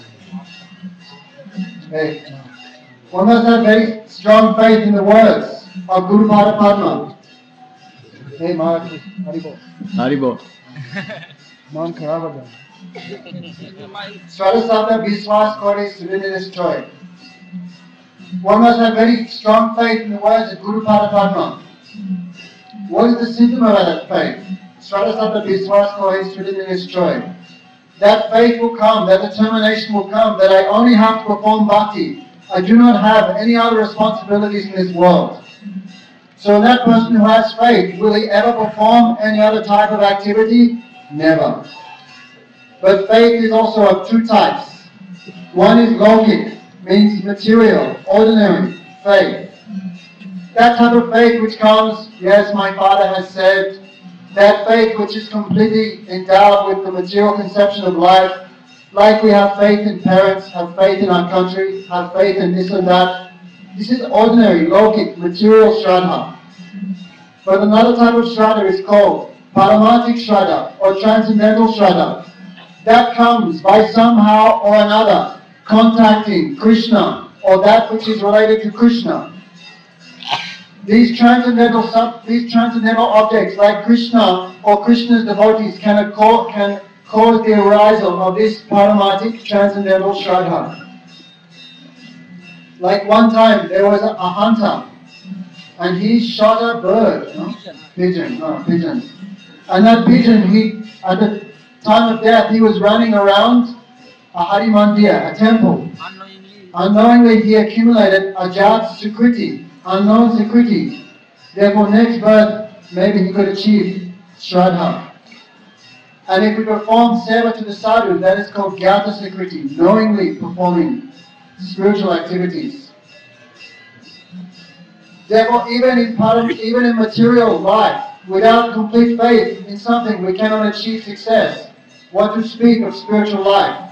Okay. One must have very strong faith in the words of Guru Pada Padma. Hey, Mark, Haribo. Haribo. Man Kharab. Swadasabda Viswas Kore Sudhininistroy. One must have very strong faith in the words of Guru Pada Padma. What is the symptom of that faith? Swadasabda Viswas Kore Sudhininistroy. That faith will come, that determination will come, that I only have to perform bhakti. I do not have any other responsibilities in this world. So that person who has faith, will he ever perform any other type of activity? Never. But faith is also of two types. One is lokic, means material, ordinary faith. That type of faith which comes, yes, my father has said, that faith which is completely endowed with the material conception of life, like we have faith in parents, have faith in our country, have faith in this and that. This is ordinary, lokic, material shraddha. But another type of shraddha is called paramatik shraddha, or transcendental shraddha. That comes by somehow or another contacting Krishna, or that which is related to Krishna. These transcendental sub, these transcendental objects, like Krishna or Krishna's devotees, can, can cause the arisal of this paramatik transcendental shraddha. Like one time there was a, a hunter, and he shot a bird, no? pigeon, no, pigeon. And that pigeon, he at the time of death, he was running around a Hari Mandir, a temple. Unknowingly, Unknowingly he accumulated ajat sukriti, unknown sukriti. Therefore, next birth, maybe he could achieve shraddha. And if we perform seva to the sadhu, that is called gyata sukriti, knowingly performing spiritual activities. Therefore, even in param, even in material life, without complete faith in something, we cannot achieve success. What to speak of spiritual life?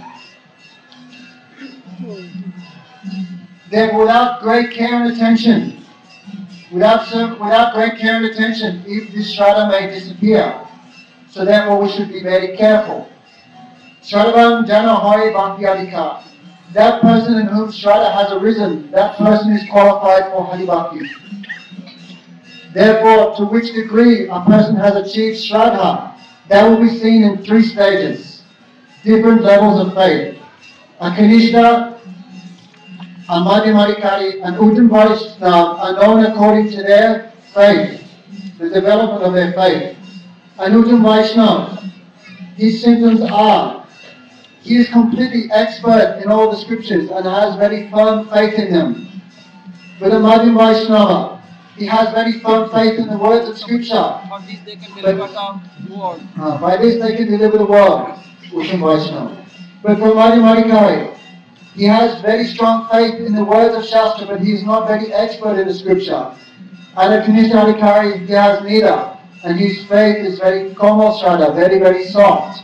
Therefore, without great care and attention, without without great care and attention, if this shraddha may disappear. So therefore, we should be very careful. Shraddhavan jana hoy bhakti adhika. That person in whom shraddha has arisen, that person is qualified for Hari Bhakti. Therefore, to which degree a person has achieved shraddha, that will be seen in three stages, different levels of faith. A Kanishta, a Madhyamadikari, and Uttam Vaishnava are known according to their faith, the development of their faith. An Uttam Vaishnava, his symptoms are, he is completely expert in all the scriptures and has very firm faith in them. With a Madhyam Vaishnava, he has very firm faith in the words of scripture. By this they can deliver the world. Uh, by this they can deliver the world. Uttam Vaishnava. But for Madhyamadikari, he has very strong faith in the words of Shastra, but he is not very expert in the scripture. And a Kanishta Adhikari, he has neither, and his faith is very komal shraddha, very, very soft.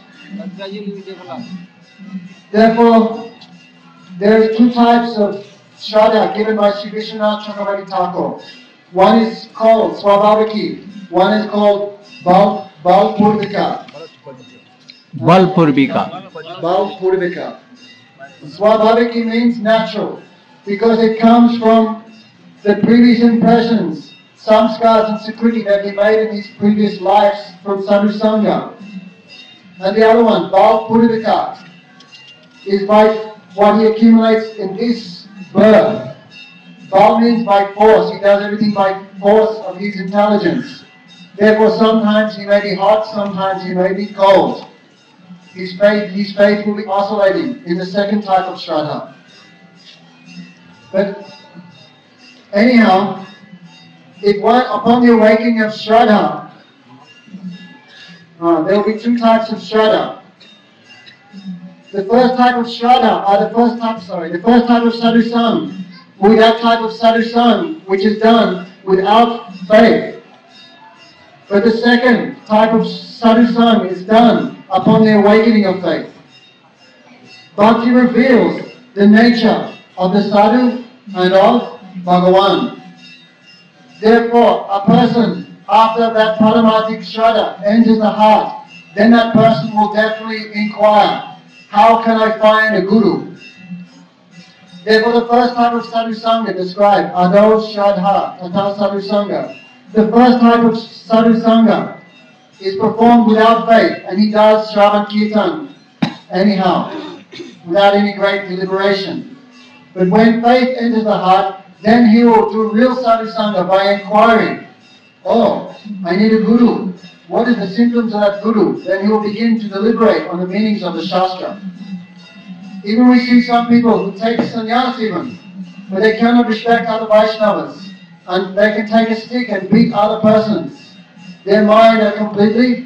Therefore, there are two types of shraddha given by Sri Vishwanath Chakravarti Thakur. One is called Swabhaviki, one is called Bal, Bal Purvika. Bal Purvika. Bal Purvika. Swabhaviki means natural, because it comes from the previous impressions, samskars and sakriti that he made in his previous lives from sadhu sangha. And the other one, Bal Purvika, is by what he accumulates in this birth. Bal means by force. He does everything by force of his intelligence. Therefore, sometimes he may be hot, sometimes he may be cold. His faith, his faith will be oscillating in the second type of shraddha. But anyhow, if one, upon the awakening of shraddha, uh, there will be two types of shraddha. The first type of shraddha, or the first type, sorry, the first type of sadhusang, with that type of sadhusang which is done without faith. But the second type of sadhusang is done upon the awakening of faith. Bhakti reveals the nature of the sadhu and of Bhagavan. Therefore, a person, after that paramarthik shraddha enters the heart, then that person will definitely inquire, how can I find a guru? Therefore, the first type of sadhu sangha described, ado shraddha, tata sadhu sangha. The first type of sadhu sangha is performed without faith, and he does Shravan Kirtan anyhow, without any great deliberation. But when faith enters the heart, then he will do real sadhu sangha by inquiring, oh, I need a guru. What is the symptoms of that guru? Then he will begin to deliberate on the meanings of the Shastra. Even we see some people who take sannyas even, but they cannot respect other Vaishnavas, and they can take a stick and beat other persons. Their mind are completely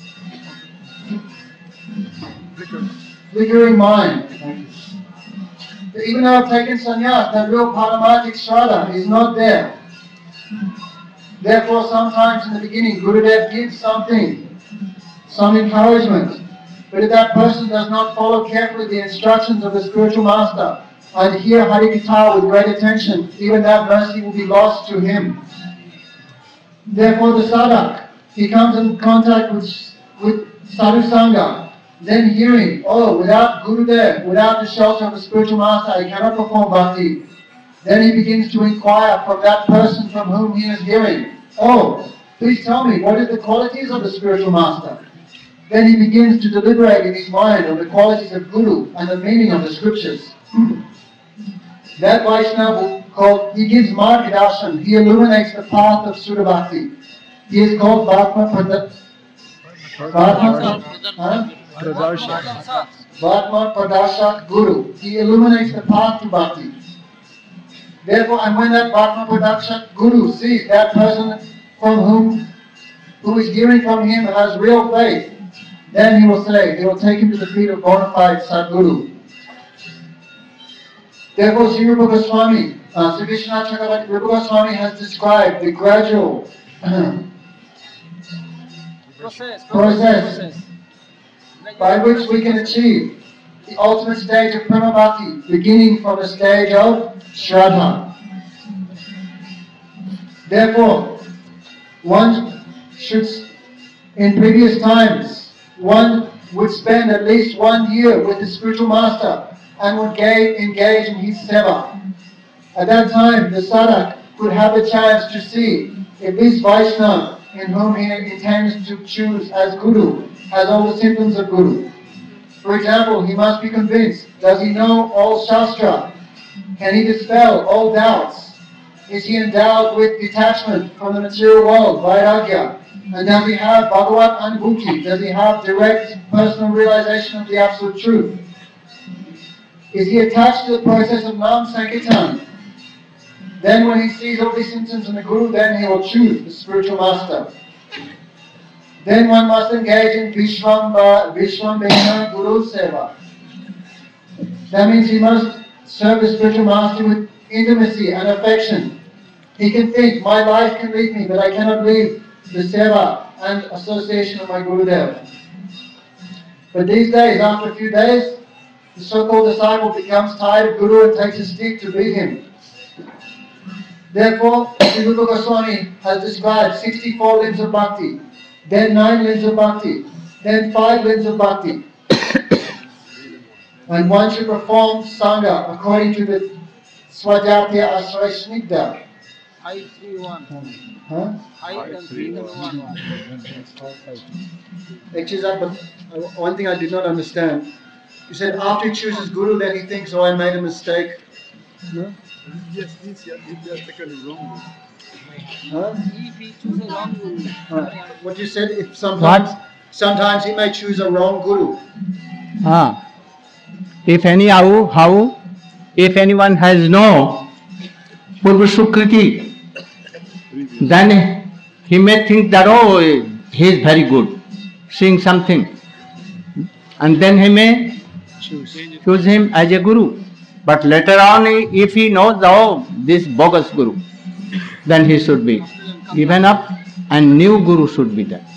flickering mind. Even though I've taken sannyas, that real paramarthik shraddha is not there. Therefore, sometimes in the beginning, Gurudev gives something, some encouragement. But if that person does not follow carefully the instructions of the spiritual master and hear Harikatha with great attention, even that mercy will be lost to him. Therefore, the sadhak, he comes in contact with, with sadhu sangha, then hearing, oh, without Gurudev, without the shelter of the spiritual master, I cannot perform bhakti. Then he begins to inquire from that person from whom he is hearing, oh, please tell me, what is the qualities of the spiritual master? Then he begins to deliberate in his mind on the qualities of Guru and the meaning of the scriptures. That Vaishnava called, he gives Margadarshan, he illuminates the path of Sudha Bhakti. He is called Bhatma Prada, Bhatma, huh? Pradarshan. Bhatma Pradashat Guru. He illuminates the path to Bhakti. Therefore, and when that Bhatma Pradashat Guru sees that person from whom, who is hearing from him has real faith, then he will say, he will take him to the feet of bona fide Sadguru. Therefore, Sri Rupa Goswami, uh, Sri Vishwanath Chakravarti Rupa Goswami has described the gradual process, process by which we can achieve the ultimate stage of Prema Bhakti, beginning from the stage of Shraddha. Therefore, one should, in previous times, one would spend at least one year with the spiritual master and would ga- engage in his seva. At that time, the sadhak could have a chance to see if this Vaishnava in whom he intends to choose as Guru has all the symptoms of Guru. For example, he must be convinced, does he know all Shastra? Can he dispel all doubts? Is he endowed with detachment from the material world, Vairagya? And does he have Bhagavat Anubhuti? Does he have direct personal realization of the absolute truth? Is he attached to the process of Nam Sankirtan? Then when he sees all these symptoms in the Guru, then he will choose the spiritual master. Then one must engage in Vishwam Vishwam Bhena Guru Seva. That means he must serve the spiritual master with intimacy and affection. He can think, my life can leave me, but I cannot leave the seva and association of my Gurudev. But these days, after a few days, the so-called disciple becomes tired of Guru and takes a stick to beat him. Therefore, Sri Rupa Goswami has described sixty-four limbs of bhakti, then nine limbs of bhakti, then five limbs of bhakti. And one should perform Sangha according to the Swajatya Asray Snigdha. I three one. Huh? I and three one one. Actually, that, but uh, one thing I did not understand. You said after he chooses Guru, then he thinks, oh, I made a mistake. No? Yes, this yeah, if they are taken wrong. Huh? If he chooses wrong Guru. Uh, what you said, if sometimes, What? sometimes he may choose a wrong Guru. Ah. If anyhow, how, if anyone has no Purva Sukriti, then he may think that, oh, he is very good, seeing something. And then he may Choose. choose him as a Guru. But later on, if he knows, oh, this bogus Guru, then he should be given up and new Guru should be there.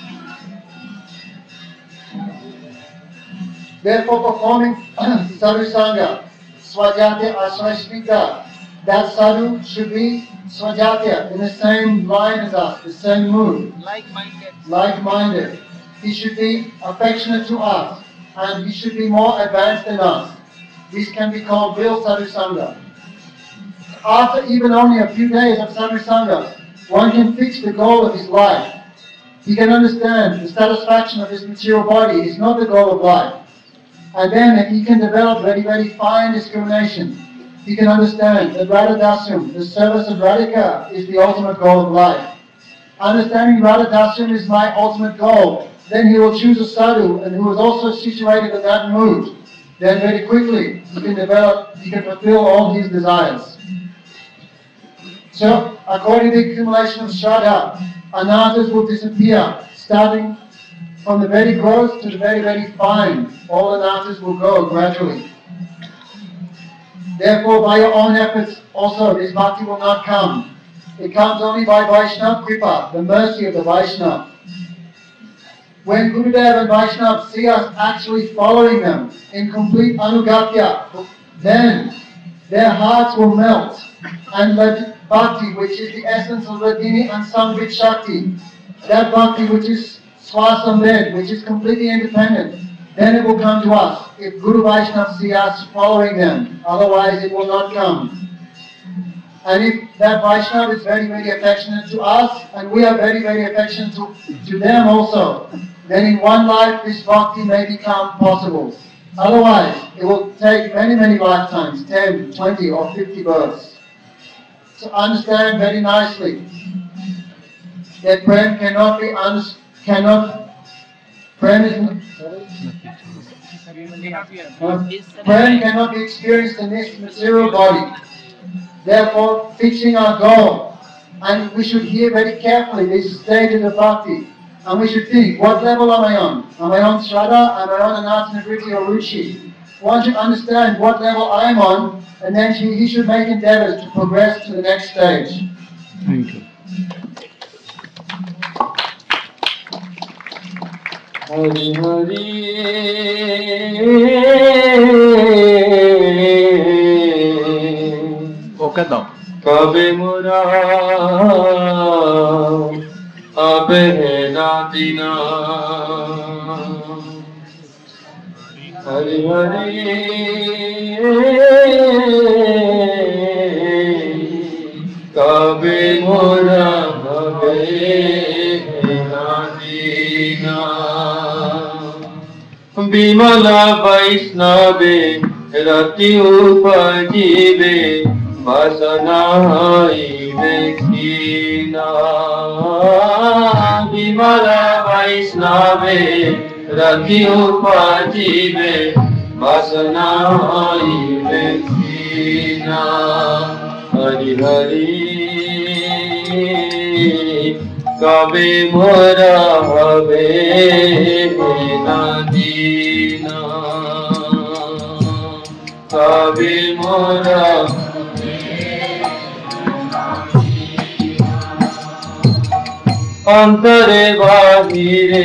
Therefore, performing Sadhu Sangha, Swajatya Asray Snigdha, that sadhu should be Swajatya, in the same line as us, the same mood, Like-minded. like-minded. He should be affectionate to us, and he should be more advanced than us. This can be called real Sadhu Sangha. After even only a few days of Sadhu Sangha, one can fix the goal of his life. He can understand the satisfaction of his material body is not the goal of life. And then he can develop very, very fine discrimination. He can understand that Radha Dasyam, the service of Radhika, is the ultimate goal of life. Understanding Radha Dasyam is my ultimate goal, then he will choose a sadhu and who is also situated in that mood. Then very quickly he can develop, he can fulfill all his desires. So, according to the accumulation of Shraddha, anarthas will disappear, starting from the very gross to the very, very fine. All anarthas will go gradually. Therefore, by your own efforts, also this bhakti will not come. It comes only by Vaishnava Kripa, the mercy of the Vaishnava. When Gurudev and Vaishnava see us actually following them in complete anugatya, then their hearts will melt and let bhakti, which is the essence of Radhini and Samvit Shakti, that bhakti which is Swasamved, which is completely independent, then it will come to us if Guru Vaishnava see us following them. Otherwise it will not come. And if that Vaishnava is very, very affectionate to us, and we are very, very affectionate to, to them also, then in one life this bhakti may become possible. Otherwise, it will take many, many lifetimes, ten, twenty or fifty births. So understand very nicely that prem cannot be, uns- cannot, prem is, uh, prem cannot be experienced in this material body. Therefore, fixing our goal, and we should hear very carefully these stages of bhakti, and we should think, what level am I on? Am I on Shraddha? Am I on Anatana Vritti or Ruchi? One should understand what level I am on, and then he, he should make endeavors to progress to the next stage. Thank you. Hari Hari Okay, though. Kabe Mura Abe Nadina Hari Hari Kabe Mura Abe Nadina Bimala Vaishnave Rati Upajive Vasana Ivekina Bimala Vaishnave Rati Upajive Vasana Ivekina Hari Hari Kabe Mora Have Nadina মোরা অন্তরে বাহিরে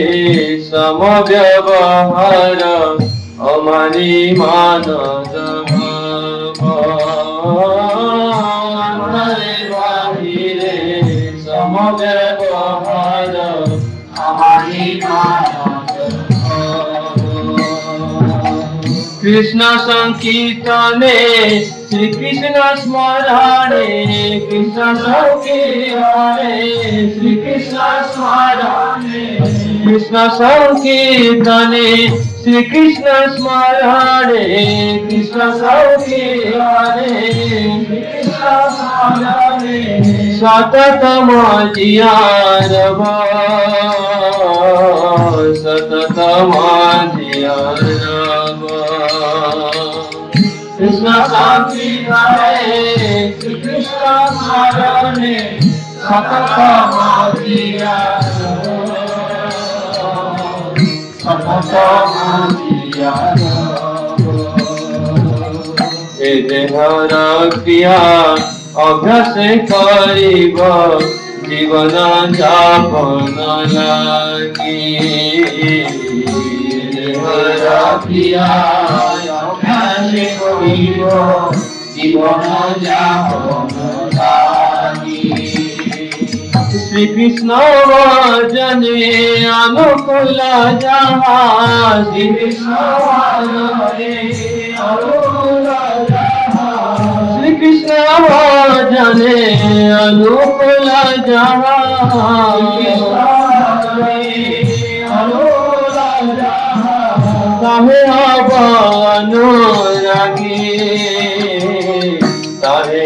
সমব্যবহার অমানি মানব অন্তরে বাহিরে সমব্যবহার অমানি কৃষ্ণ সংকীর্তনে শ্রী কৃষ্ণ স্মরণে কৃষ্ণ সংকীর্তনে শ্রী কৃষ্ণ স্মরণে কৃষ্ণ সংকীর্তনে শ্রী কৃষ্ণ স্মরণে কৃষ্ণ সংকীর্তনে কৃষ্ণ স্মরণে সততম জিয়ারব সততম জিয়ারব কৃষ্ণ সংকীর্তনে শ্রী কৃষ্ণ স্মরণে সততম জিয়ারব সততম জিয়ারব এ দেহর ক্রিয়া অভ্যাস করিব জীবন যাপন লাগি দেহর ক্রিয়া অভ্যাস করিব জীবন যাপন লাগি শ্রীকৃষ্ণ ভজনে অনুকূল যাহা শ্রীকৃষ্ণ ভজনে অনুকূল যাহা শ্রীকৃষ্ণ ভজনে অনুকূল যাহা তাহে অনুরাগী তাহে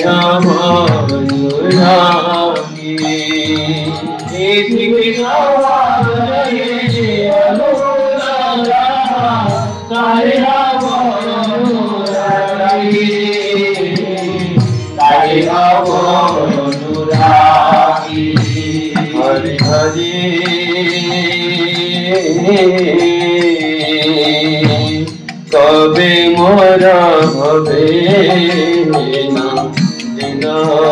অনুরাগী শ্রীকৃষ্ণ ভজনে অনুকূল যাহা তাহে অনুরাগী হরি হরি কবে মোরা হবে না দিন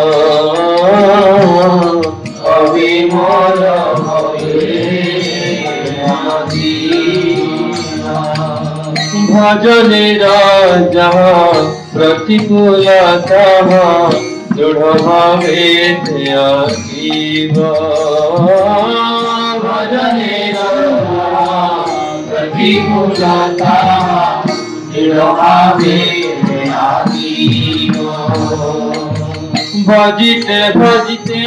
কবে মোরা হবে না দিন ভজনের যাহা প্রতিকূলতা দৃঢ় ভাবে থাকিব ভজনের প্রতিকূলতা দৃঢ় ভাবে থাকিব ভজিতে ভজিতে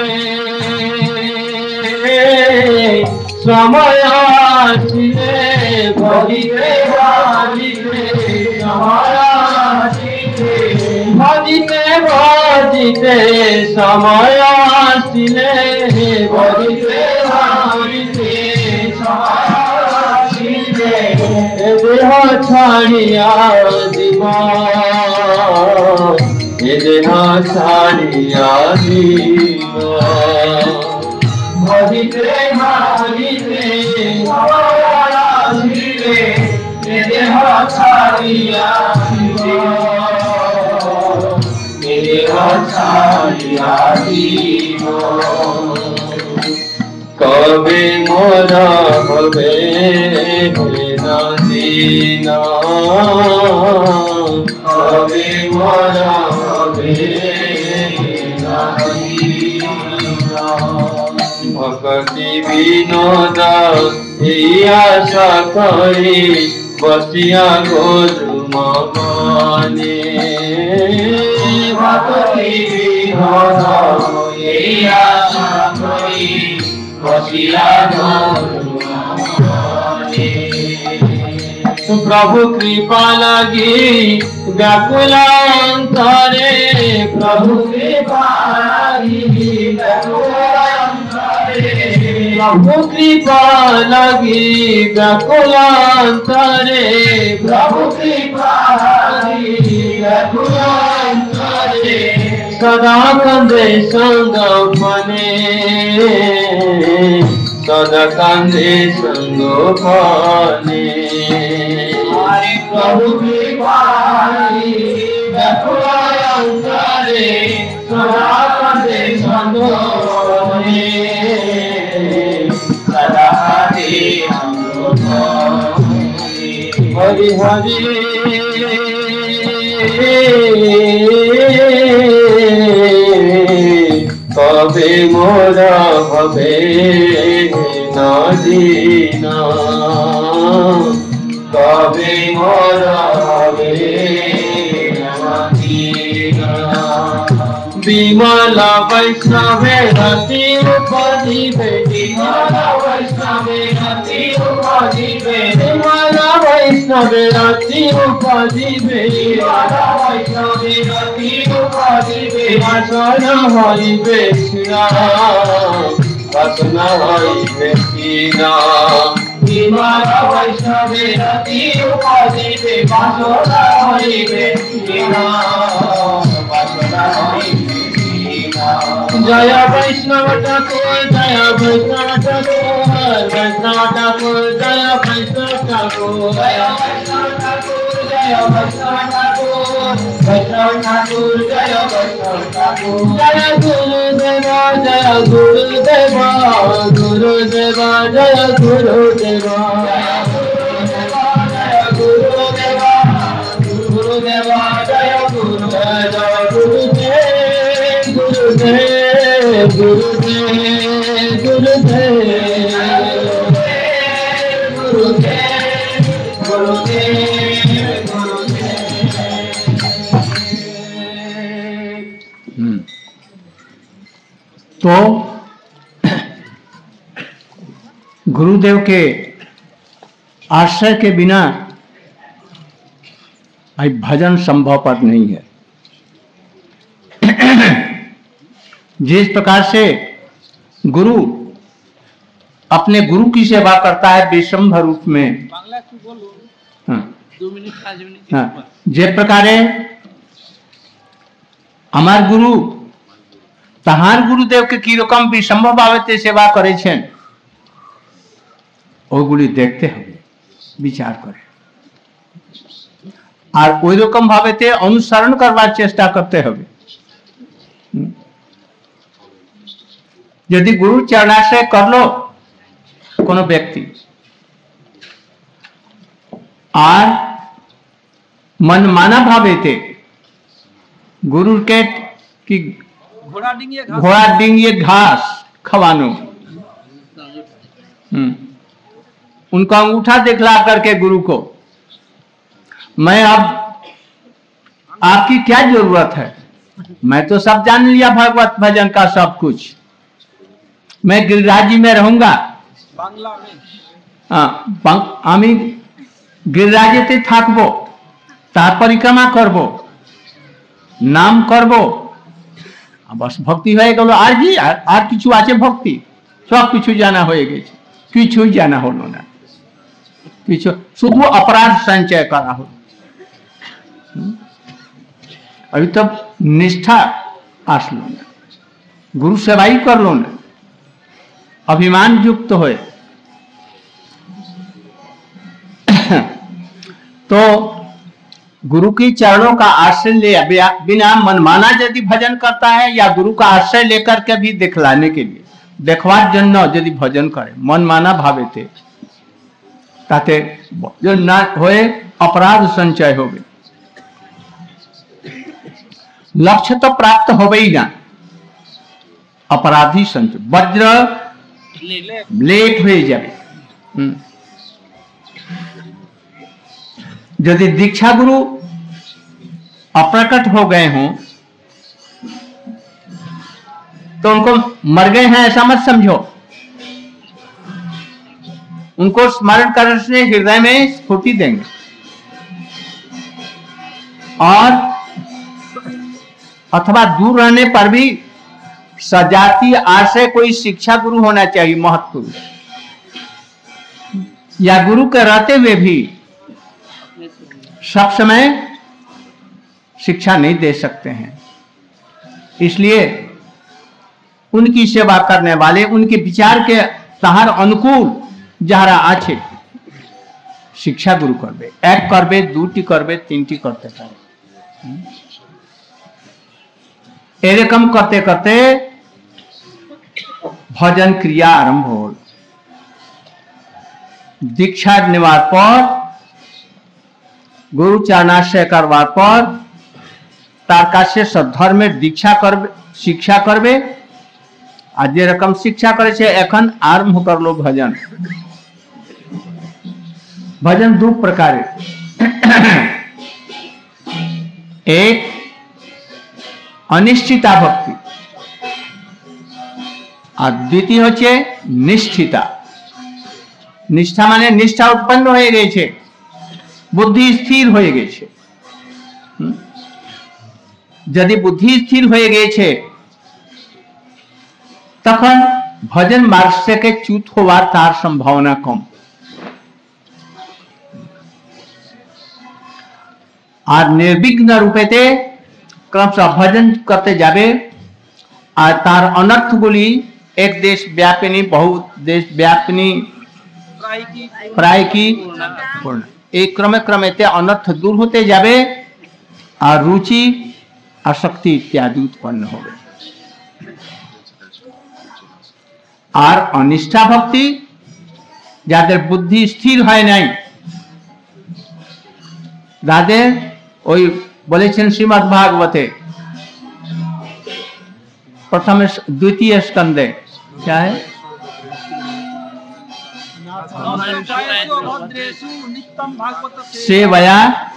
সময় আসিলে ভজিতে ভজিতে সময় আসিলে ভজিতে ভজিতে সময় আসিলে ভজিতে ভজিতে সময় আসিলে দেহ ছাড়িয়া দিব এ দেহ ছাড়িয়া দিব ভজিতে ভজিতে সময় আসিলে এ দেহ ছাড়িয়া দিব এ দেহ ছাড়িয়া দিব কবে মোরা হবে না দিন কবে মোরা হবে না দিন ভক্তি বিনোদ এই আশা করি বসিয়া গোধুম মনে ভক্তি বিনোদ এই আশা করি বসিয়া গোধুম মনে প্রভু কৃপা লাগি ব্যাকুল অন্তরে প্রভু কৃপা লাগি ব্যাকুল অন্তরে প্রভু কৃপা লাগি ব্যাকুল অন্তরে প্রভু কৃপা লাগি ব্যাকুল অন্তরে সদা কান্দে সঙ্গপনে সদা কান্দে সঙ্গপনে হরি প্রভু কৃপা লাগি ব্যাকুল अंतरे सनातने संतोषे सदा हरि हरि हरि कबे मोरा भवे ना दीना कबे मोरा भवे ना दीना विमला वैष्णवे रति उपजीवे विमला वैष्णवे रति उपजीवे विमला वैष्णवे रति उपजीवे विमला वैष्णवे रति उपजीवे वासन हरि कृष्ण वासन हरि कृष्ण विमला वैष्णवे रति उपजीवे वासन हरि कृष्ण वासन हरि जय वैष्णव ठाकुर जय वैष्णव ठाकुर वैष्णव ठाकुर जय वैष्णव ठाकुर जय वैष्णव ठाकुर जय वैष्णव ठाकुर वैष्णव ठाकुर जय वैष्णव ठाकुर जय गुरुदेवा जय गुरुदेवा गुरुदेवा जय गुरुदेवा जय गुरुदेवा गुरुदेवा जय गुरुदेवा गुरुदेव गुरुदेव गुरुदेव गुरुदेव गुरुदेव गुरुदेव हम्म। तो गुरुदेव के आश्रय के बिना भाई भजन संभवपद नहीं है। जिस प्रकार से गुरु अपने गुरु की सेवा करता है विश्वम्भ रूप में, बांग्ला की बोलो हाँ, दो मिनट पाँच मिनट हाँ, जे प्रकारे हमार गुरु तहार गुरुदेव के की रकम विश्वम्भ भावे सेवा करे छेन ओগুলি देखते হবে, विचार करे और ওই রকম ভাবেতে অনুসরণ করবার চেষ্টা করতে হবে। यदि गुरु चरणाश्रय कर लो कोनो व्यक्ति और मनमाना भावेते गुरु के की घोड़ा डिंगिए घास घोड़ा डिंगिए घास खवानो, हम्म, उनका अंगूठा दिखला करके गुरु को मैं अब आपकी क्या जरूरत है, मैं तो सब जान लिया भगवत भजन का सब कुछ, मैं गिरिराज जी में रहूंगा, बांग्ला में আমি गिरिराजेते থাকবো, তার পরিক্রমা করব, নাম করব, बस भक्ति হয়ে গেল। আর কি আর কিছু আছে ভক্তি? সব কিছু জানা হয়ে গেছে, কিছুই জানা হলো না, কিছু শুধু अपराध संचय करा हो। अभी तब निष्ठा आसलो ना, गुरु सेवाई कर लो ना, अभिमान युक्त हो। तो गुरु की चरणों का आश्रय ले बिना मनमाना यदि भजन करता है या गुरु का आश्रय लेकर के भी दिखलाने के लिए देखवार जन्य यदि भजन करे मनमाना भावेते ताते भजन ना होए अपराध संचय होवे, लक्ष्य तो प्राप्त होवे ही ना, अपराधी संचय वज्र लेट हो जाए। यदि दीक्षा गुरु अप्रकट हो गए हों तो उनको मर गए हैं ऐसा मत समझो, उनको स्मरण करने से हृदय में स्फूर्ति देंगे। और अथवा दूर रहने पर भी सजाती आश्रय कोई शिक्षा गुरु होना चाहिए, महत्वपूर्ण, या गुरु के रहते हुए भी सब समय शिक्षा नहीं दे सकते हैं। इसलिए उनकी सेवा करने वाले उनके विचार के ताहार अनुकूल जहारा आछे शिक्षा गुरु करबे, एक करबे, दूटी करबे, तीनटी करते पारे। एरकम करते करते भजन क्रिया आरंभ हो। दीक्षा नेवार पर गुरु चरणाश्रय करवार पर तार काছে सद्धर्मेर दीक्षा करबे शिक्षा करबे আর যে রকম শিক্ষা করেছে এখন আরম্ভ করলো ভজন। भजन दो प्रकार एक अनिश्चिता भक्ति और द्वितीय হচ্ছে निष्ठिता। निष्ठा माने निष्ठा उत्पन्न হয়ে গেছে, बुद्धि स्थिर হয়ে গেছে। যদি बुद्धि स्थिर হয়ে গেছে তখন भजन मार्ग থেকে চ্যুত হওয়ার তার সম্ভাবনা কম। আর निर्विघ्न रूपेते क्रमशः भजन करते जाबे और तार अनर्थगुली एक देश व्यापिनी बहुत देश व्यापिनी प्राय की पूर्ण एक क्रमे क्रमेते अनर्थ दूर होते जाबे और रुचि आसक्ति इत्यादि उत्पन्न होबे। और अनिष्ठा भक्ति যাদের बुद्धि स्थिर হয় নাই তাদের ওই বলেছেন শ্রীমদ্ ভাগবতে प्रथम द्वितीय स्कंदे क्या है सेवया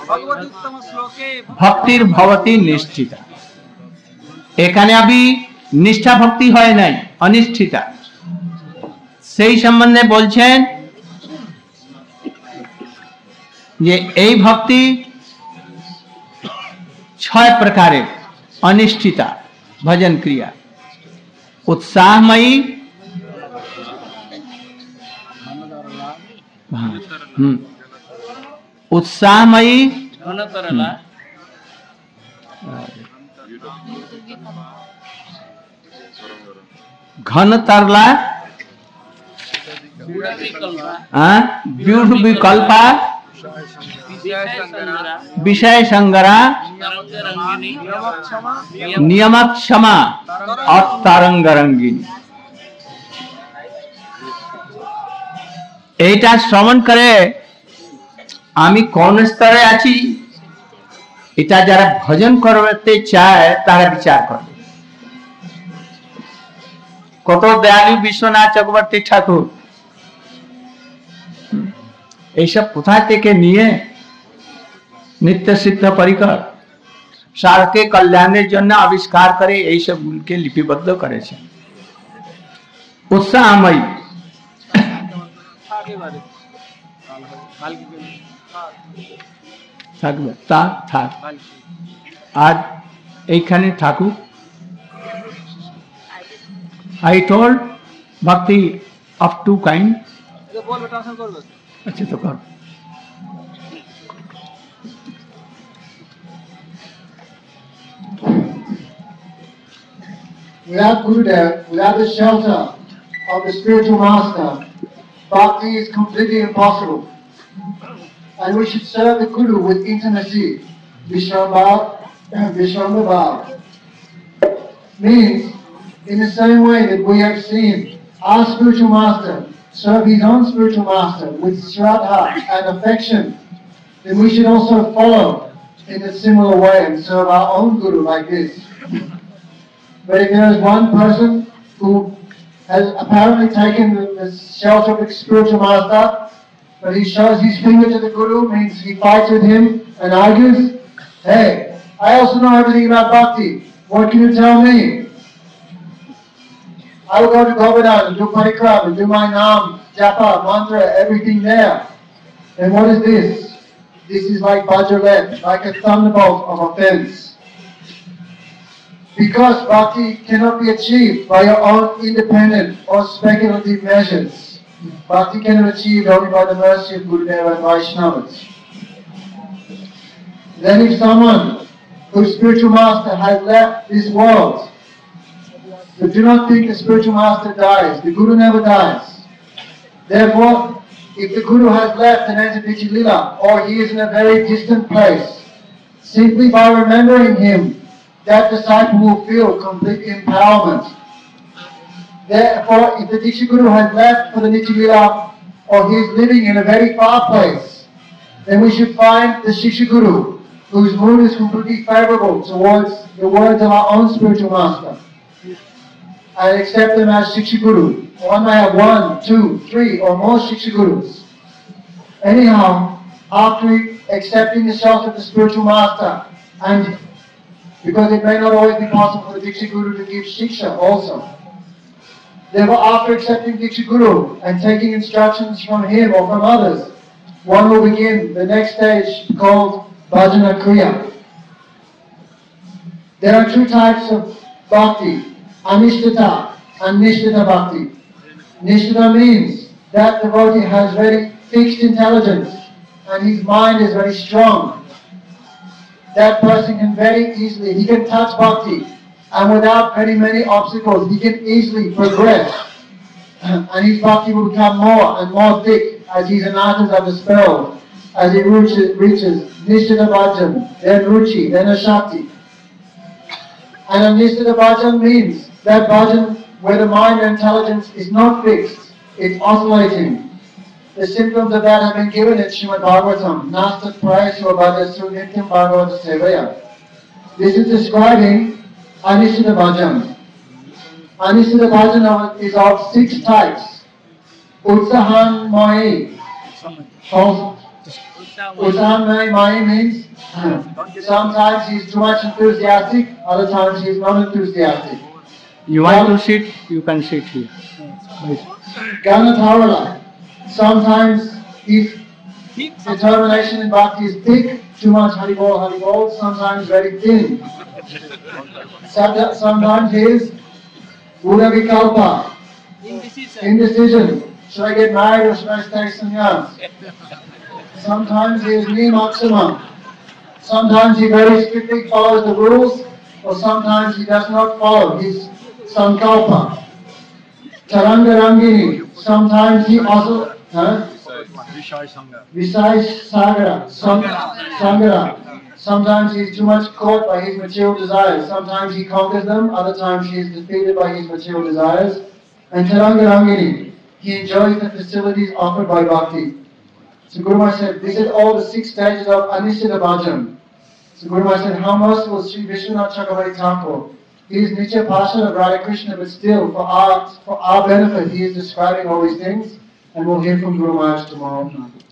भक्तिर भवती निष्ठिता। এখানে अभी निष्ठा भक्ति হয় নাই, অনিষ্ঠিতা। সেই সম্বন্ধে বলছেন যে এই ভক্তি ছয় প্রকারের অনিষ্ঠিতা भजन क्रिया। उत्साहमयी हम्म उत्साहमयी घन तरला व्यूढ़ विकल्पा विषय संगरा नियमक क्षमा और तरंग रंगीनी। এইটা শ্রবণ করে আমি কোন স্তরে আছি এটা যারা ভজন করতে চায় তারা বিচার করে। কত দয়ালু বিশ্বনাথ চক্রবর্তী ঠাকুর এইসব কোথা থেকে নিয়ে नित्य सिद्ध परिकर सारके कल्याणेर जन्य आविष्कार करे এই সবগুলোকে লিপিবদ্ধ করেছেন। उत्साहमयी থাকবে তা থাক। আজ এইখানে থাকুক। I told bhakti of two kind। अच्छा तो कर Without Gurudev, without the shelter of the spiritual master, bhakti is completely impossible. And we should serve the Guru with intimacy. Vishwambhav, Vishwambhav means in the same way that we have seen our spiritual master serve his own spiritual master with shraddha and affection, then we should also follow in a similar way and serve our own Guru like this. But if there is one person who has apparently taken the, the shelter of the spiritual master, but he shows his finger to the Guru, means he fights with him and argues, hey, I also know everything about bhakti, what can you tell me? I will go to Govardhan and do parikrama and do my naam, japa, mantra, everything there. And what is this? This is like Vajralet, like a thunderbolt of offense. Because bhakti cannot be achieved by your own independent or speculative measures. Bhakti can be achieved only by the mercy of Gurudeva and Vaishnavas. Then if someone whose spiritual master has left this world, but do not think the spiritual master dies, the Guru never dies. Therefore, if the Guru has left and entered Vichilila, or he is in a very distant place, simply by remembering him that disciple will feel complete empowerment. Therefore, if the Diksha Guru has left for the Nitya Lila, or he is living in a very far place, then we should find the Shiksha Guru, whose mood is completely favorable towards the words of our own spiritual master, and accept them as Shiksha Guru. One may have one, two, three, or more Shiksha Gurus. Anyhow, after accepting the shelter of the spiritual master, and because it may not always be possible for the Diksha Guru to give Shiksha also, therefore, after accepting Diksha Guru and taking instructions from him or from others, one will begin the next stage called Bhajana Kriya. There are two types of bhakti, Anishtata and Nishtata bhakti. Nishtata means that the devotee has very fixed intelligence and his mind is very strong. That person can very easily, he can touch bhakti, and without very many obstacles, he can easily progress. And his bhakti will become more and more thick as his anatas are dispelled, as he reaches, reaches Nishtata bhajan, then Ruchi, then Ashakti. And Nishtata bhajan means that bhajan where the mind and intelligence is not fixed, it's oscillating. The symptoms of that have been given in Srimad Bhagavatam, Nastat Prayasya Bhajasu Nityam Bhagavata Sevaya. This is describing Anishtata bhajan. Anishtata bhajan is of six types. Utsahan Mai. Utsahan Mai means sometimes he's too much enthusiastic, other times he's not enthusiastic. You want to sit? You can sit here. Ganatharala. Sometimes his determination in bhakti is thick, too much Haribol, Haribol, sometimes very thin. Sometimes he is Buddha Vikalpa, indecision. Should I get married or should I stay sannyas? Sometimes he is Nimaksama. Sometimes he very strictly follows the rules, or sometimes he does not follow his sankalpa. Taranga Rangini. Sometimes he also huh? Visai Sagara. Sangara. Sometimes he is too much caught by his material desires. Sometimes he conquers them, other times he is defeated by his material desires. And Taranga Rangini. He enjoys the facilities offered by bhakti. So Guru Maharaj said, this is all the six stages of Anishtata bhajan. So Guru Maharaj said, how merciful Sri Vishwanath Chakravarti Thakur. He is Nitya Passion of Radha Krishna, but still, for our, for our benefit, he is describing all these things, and we'll hear from Guru Maharaj tomorrow.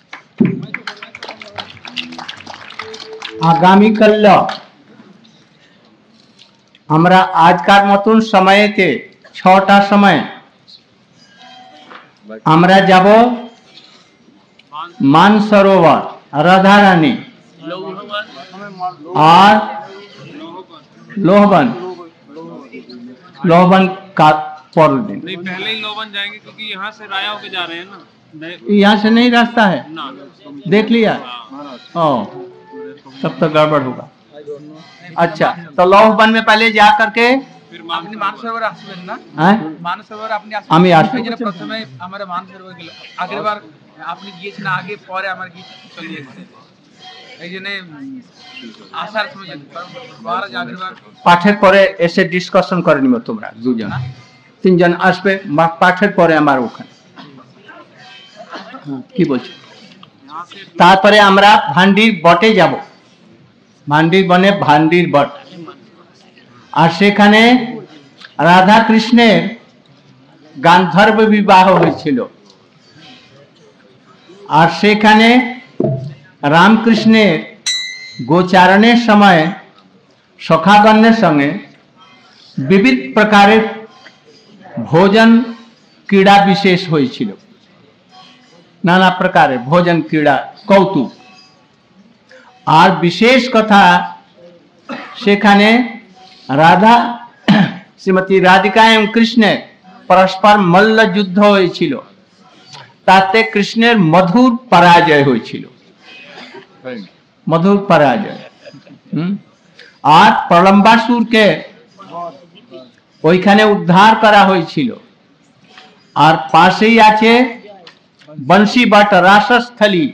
আগামী কাল আমরা আজকার মতন সময়তে ছটার সময় আমরা যাব মানসরোবর রাধারানী আর लोहबन लोहबन का पर दिन नहीं पहले ही लोहबन जाएंगे क्योंकि यहाँ से राया होके जा रहे हैं ना। यहाँ से नहीं रास्ता है ना देख लिया ओ तब तो गड़बड़ होगा। अच्छा तो लोहबन में पहले जा करके फिर আপনি মানসরোবর আসবেন না হ্যাঁ মানসরোবর আপনি আসবেন আমি আসবো এই যে প্রথমে আমরা মানসরোবর গেল আগেরবার আপনি গিয়েছেন আগে পরে আমার গিয়ে চলে গেছে এই জন্য আসার সময় বারো আগেরবার পাঠের পরে এসে ডিসকাশন করে নিব তোমরা দুজন তিনজন আসবে পাঠের পরে আমার ওখানে কি বলছো তারপরে আমরা ভান্ডির বটে যাব ভান্ডির বনে ভান্ডির বট আর সেখানে রাধা কৃষ্ণের গান্ধর্ব বিবাহ হয়েছিল আর সেখানে রামকৃষ্ণের গোচারণের সময় সখাগণের সঙ্গে विविध प्रकारेर भोजन क्रीड़ा विशेष হয়েছিল नाना प्रकारेर भोजन क्रीड़ा कौतुक और विशेष कथा सेखाने राधा श्रीमती राधिका एवं कृष्णेर परस्पर मल्ल युद्ध হয়েছিল ताते कृष्णेर मधुर पराजय হয়েছিল मधुर पराजय और प्रलम्बासुर के ওইখানে উদ্ধার করা হয়েছিল আর পাশেই আছে বংশী বট রাসস্থলী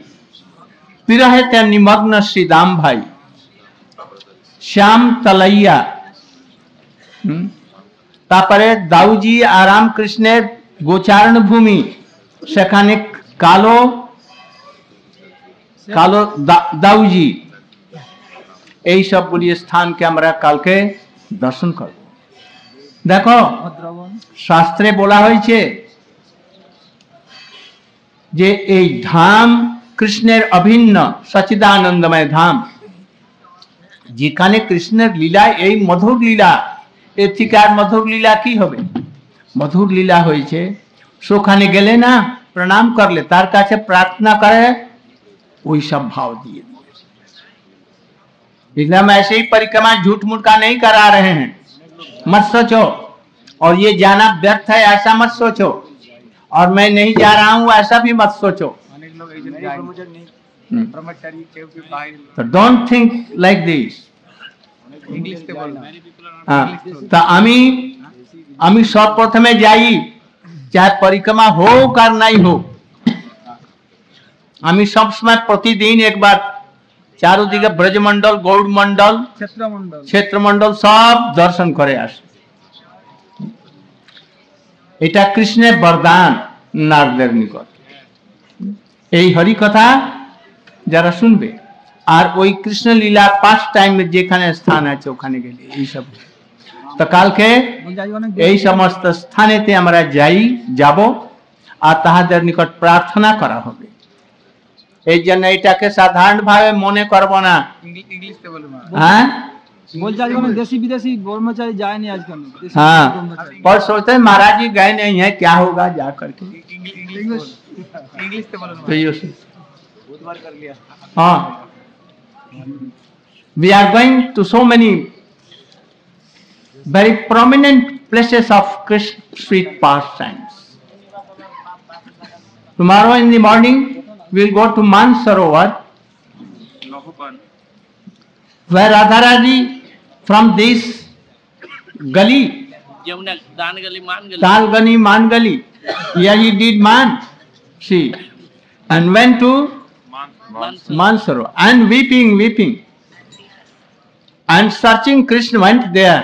বিরহেতে নিমগ্ন শ্রী দাম ভাই শ্যাম তলাইয়া হুম তারপরে দাউজি আর রামকৃষ্ণের গোচারণ ভূমি, সেখানে কালো কালো দা- দাউজি, এই সবগুলি স্থানকে আমরা কালকে দর্শন করব। দেখো শাস্ত্রে বলা হয়েছে যে এই ধাম কৃষ্ণের অভিন্ন সচিদানন্দময় ধাম, যেখানে কৃষ্ণের লীলা, এই মধুর লীলা, এর থেকে আর মধুর লীলা কি হবে? মধুর লীলা হয়েছে সেখানে গেলে না प्रणाम कर ले, तार काছে प्रार्थना करे, वही सब भाव दिए। इसलिए हम ऐसे ही परिक्रमा झूठ मूठ का नहीं करा रहे हैं, मत सोचो। और ये जाना व्यर्थ है ऐसा मत सोचो, और मैं नहीं जा रहा हूं ऐसा भी मत सोचो। অনেক লোক এই জন্য ব্রহ্মচারী নেই, ব্রহ্মচারী কেউ কেউ বাইরে। So don't think like this. ইংলিশতে বলো। हाँ, तो আমি আমি সব প্রথমে যাই, चाहे परिक्रमा हो कर नहीं हो, আমি সব সময় প্রতিদিন একবার চারদিকে ব্রজমন্ডল, গৌড়মন্ডল, ক্ষেত্রমন্ডল ক্ষেত্রমন্ডল সব দর্শন করে আসে। এটা কৃষ্ণের বরদান নারদের নিকট। এই হরি কথা যারা শুনবে, আর ওই কৃষ্ণ লীলা পাঁচ টাইমে যেখানে স্থান আছে ওখানে গেলে এইসব। তো কালকে এই সমস্ত স্থানেতে আমরা যাই যাব, আর তাহাদের নিকট প্রার্থনা করা হবে। এই জন্য এটাকে সাধারণ ভাবে মনে করব না। ইংলিশতে বলো। হ্যাঁ बोलते आज कौन देसी विदेशी ब्रह्मचारी जाए नहीं आजकल। हाँ, पर सोचते हैं महाराज जी गए नहीं है, क्या होगा जा करके। इंग्लिश इंग्लिशতে বলো। तो ये सो- बहुत बार कर लिया। हाँ, we are going to so many very prominent places of Krishna street pastimes. Tomorrow in the morning we will go to Mansarovar, where Radharani from this gully, Yamuna दान गली मान गली Talgani Mangali, here he did man, see, and went to Mansarovar, and weeping, weeping, and searching Krishna went there,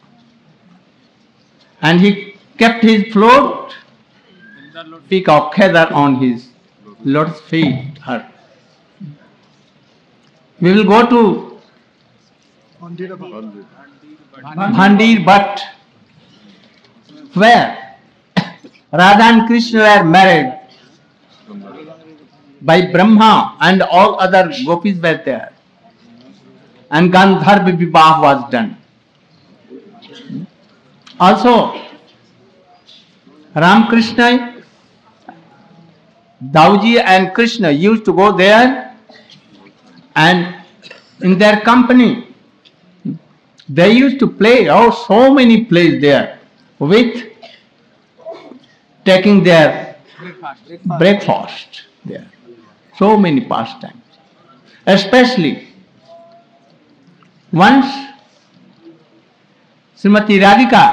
and he kept his float peak of feather on his Lord's feet. Her. We will go to Bhandir Bhatt, where Radha and Krishna were married by Brahma, and all other gopis were there, and Gandharva Vivah was done. Also, Ramakrishna, Dauji and Krishna used to go there, and in their company they used to play, oh so many plays there, with taking their breakfast there. So many pastimes. Especially once Srimati Radhika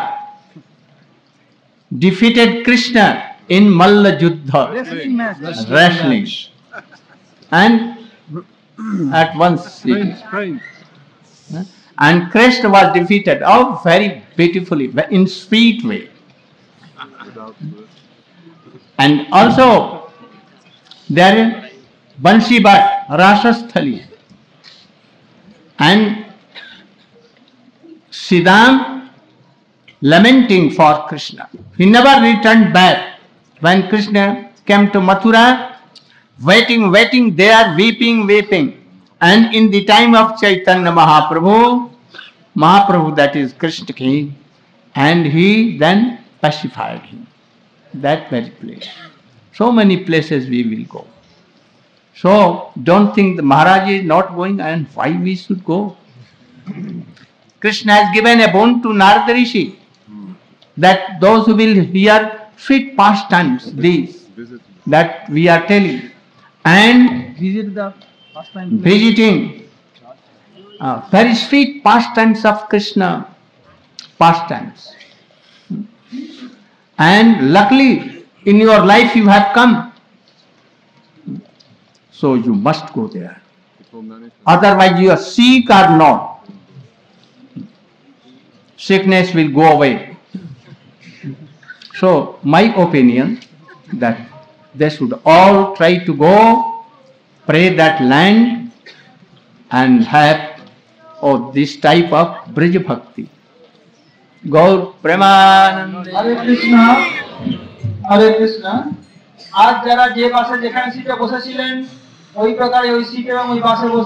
defeated Krishna in Malla Juddha, wrestling, and at once and Krishna was defeated, oh very beautifully, in sweet way. And also there is Bansi Bhatt, Rasasthali, and Siddham lamenting for Krishna. He never returned back. When Krishna came to Mathura, waiting, waiting there, weeping, weeping. And in the time of Chaitanya Mahaprabhu, Mahaprabhu, that is Krishna King, and he then pacified him. That very place. So many places we will go. So don't think the Maharaj is not going, and why we should go. Krishna has given a boon to Narada Rishi, that those who will hear sweet pastimes, these that we are telling, and visit the first time visiting uh, very sweet pastimes of Krishna, pastimes. And luckily in your life you have come, so you must go there. Otherwise you are sick or not. sickness will go away. So my opinion that they should all try to go pray that land and have oh, this type of Brij Bhakti. Gaur Premanand. হরে কৃষ্ণ হরে কৃষ্ণ। আজ যারা যে বাসে যেখানে সিটে বসেছিলেন ওই প্রকারে ওই সিট এবং ওই বাসে বসে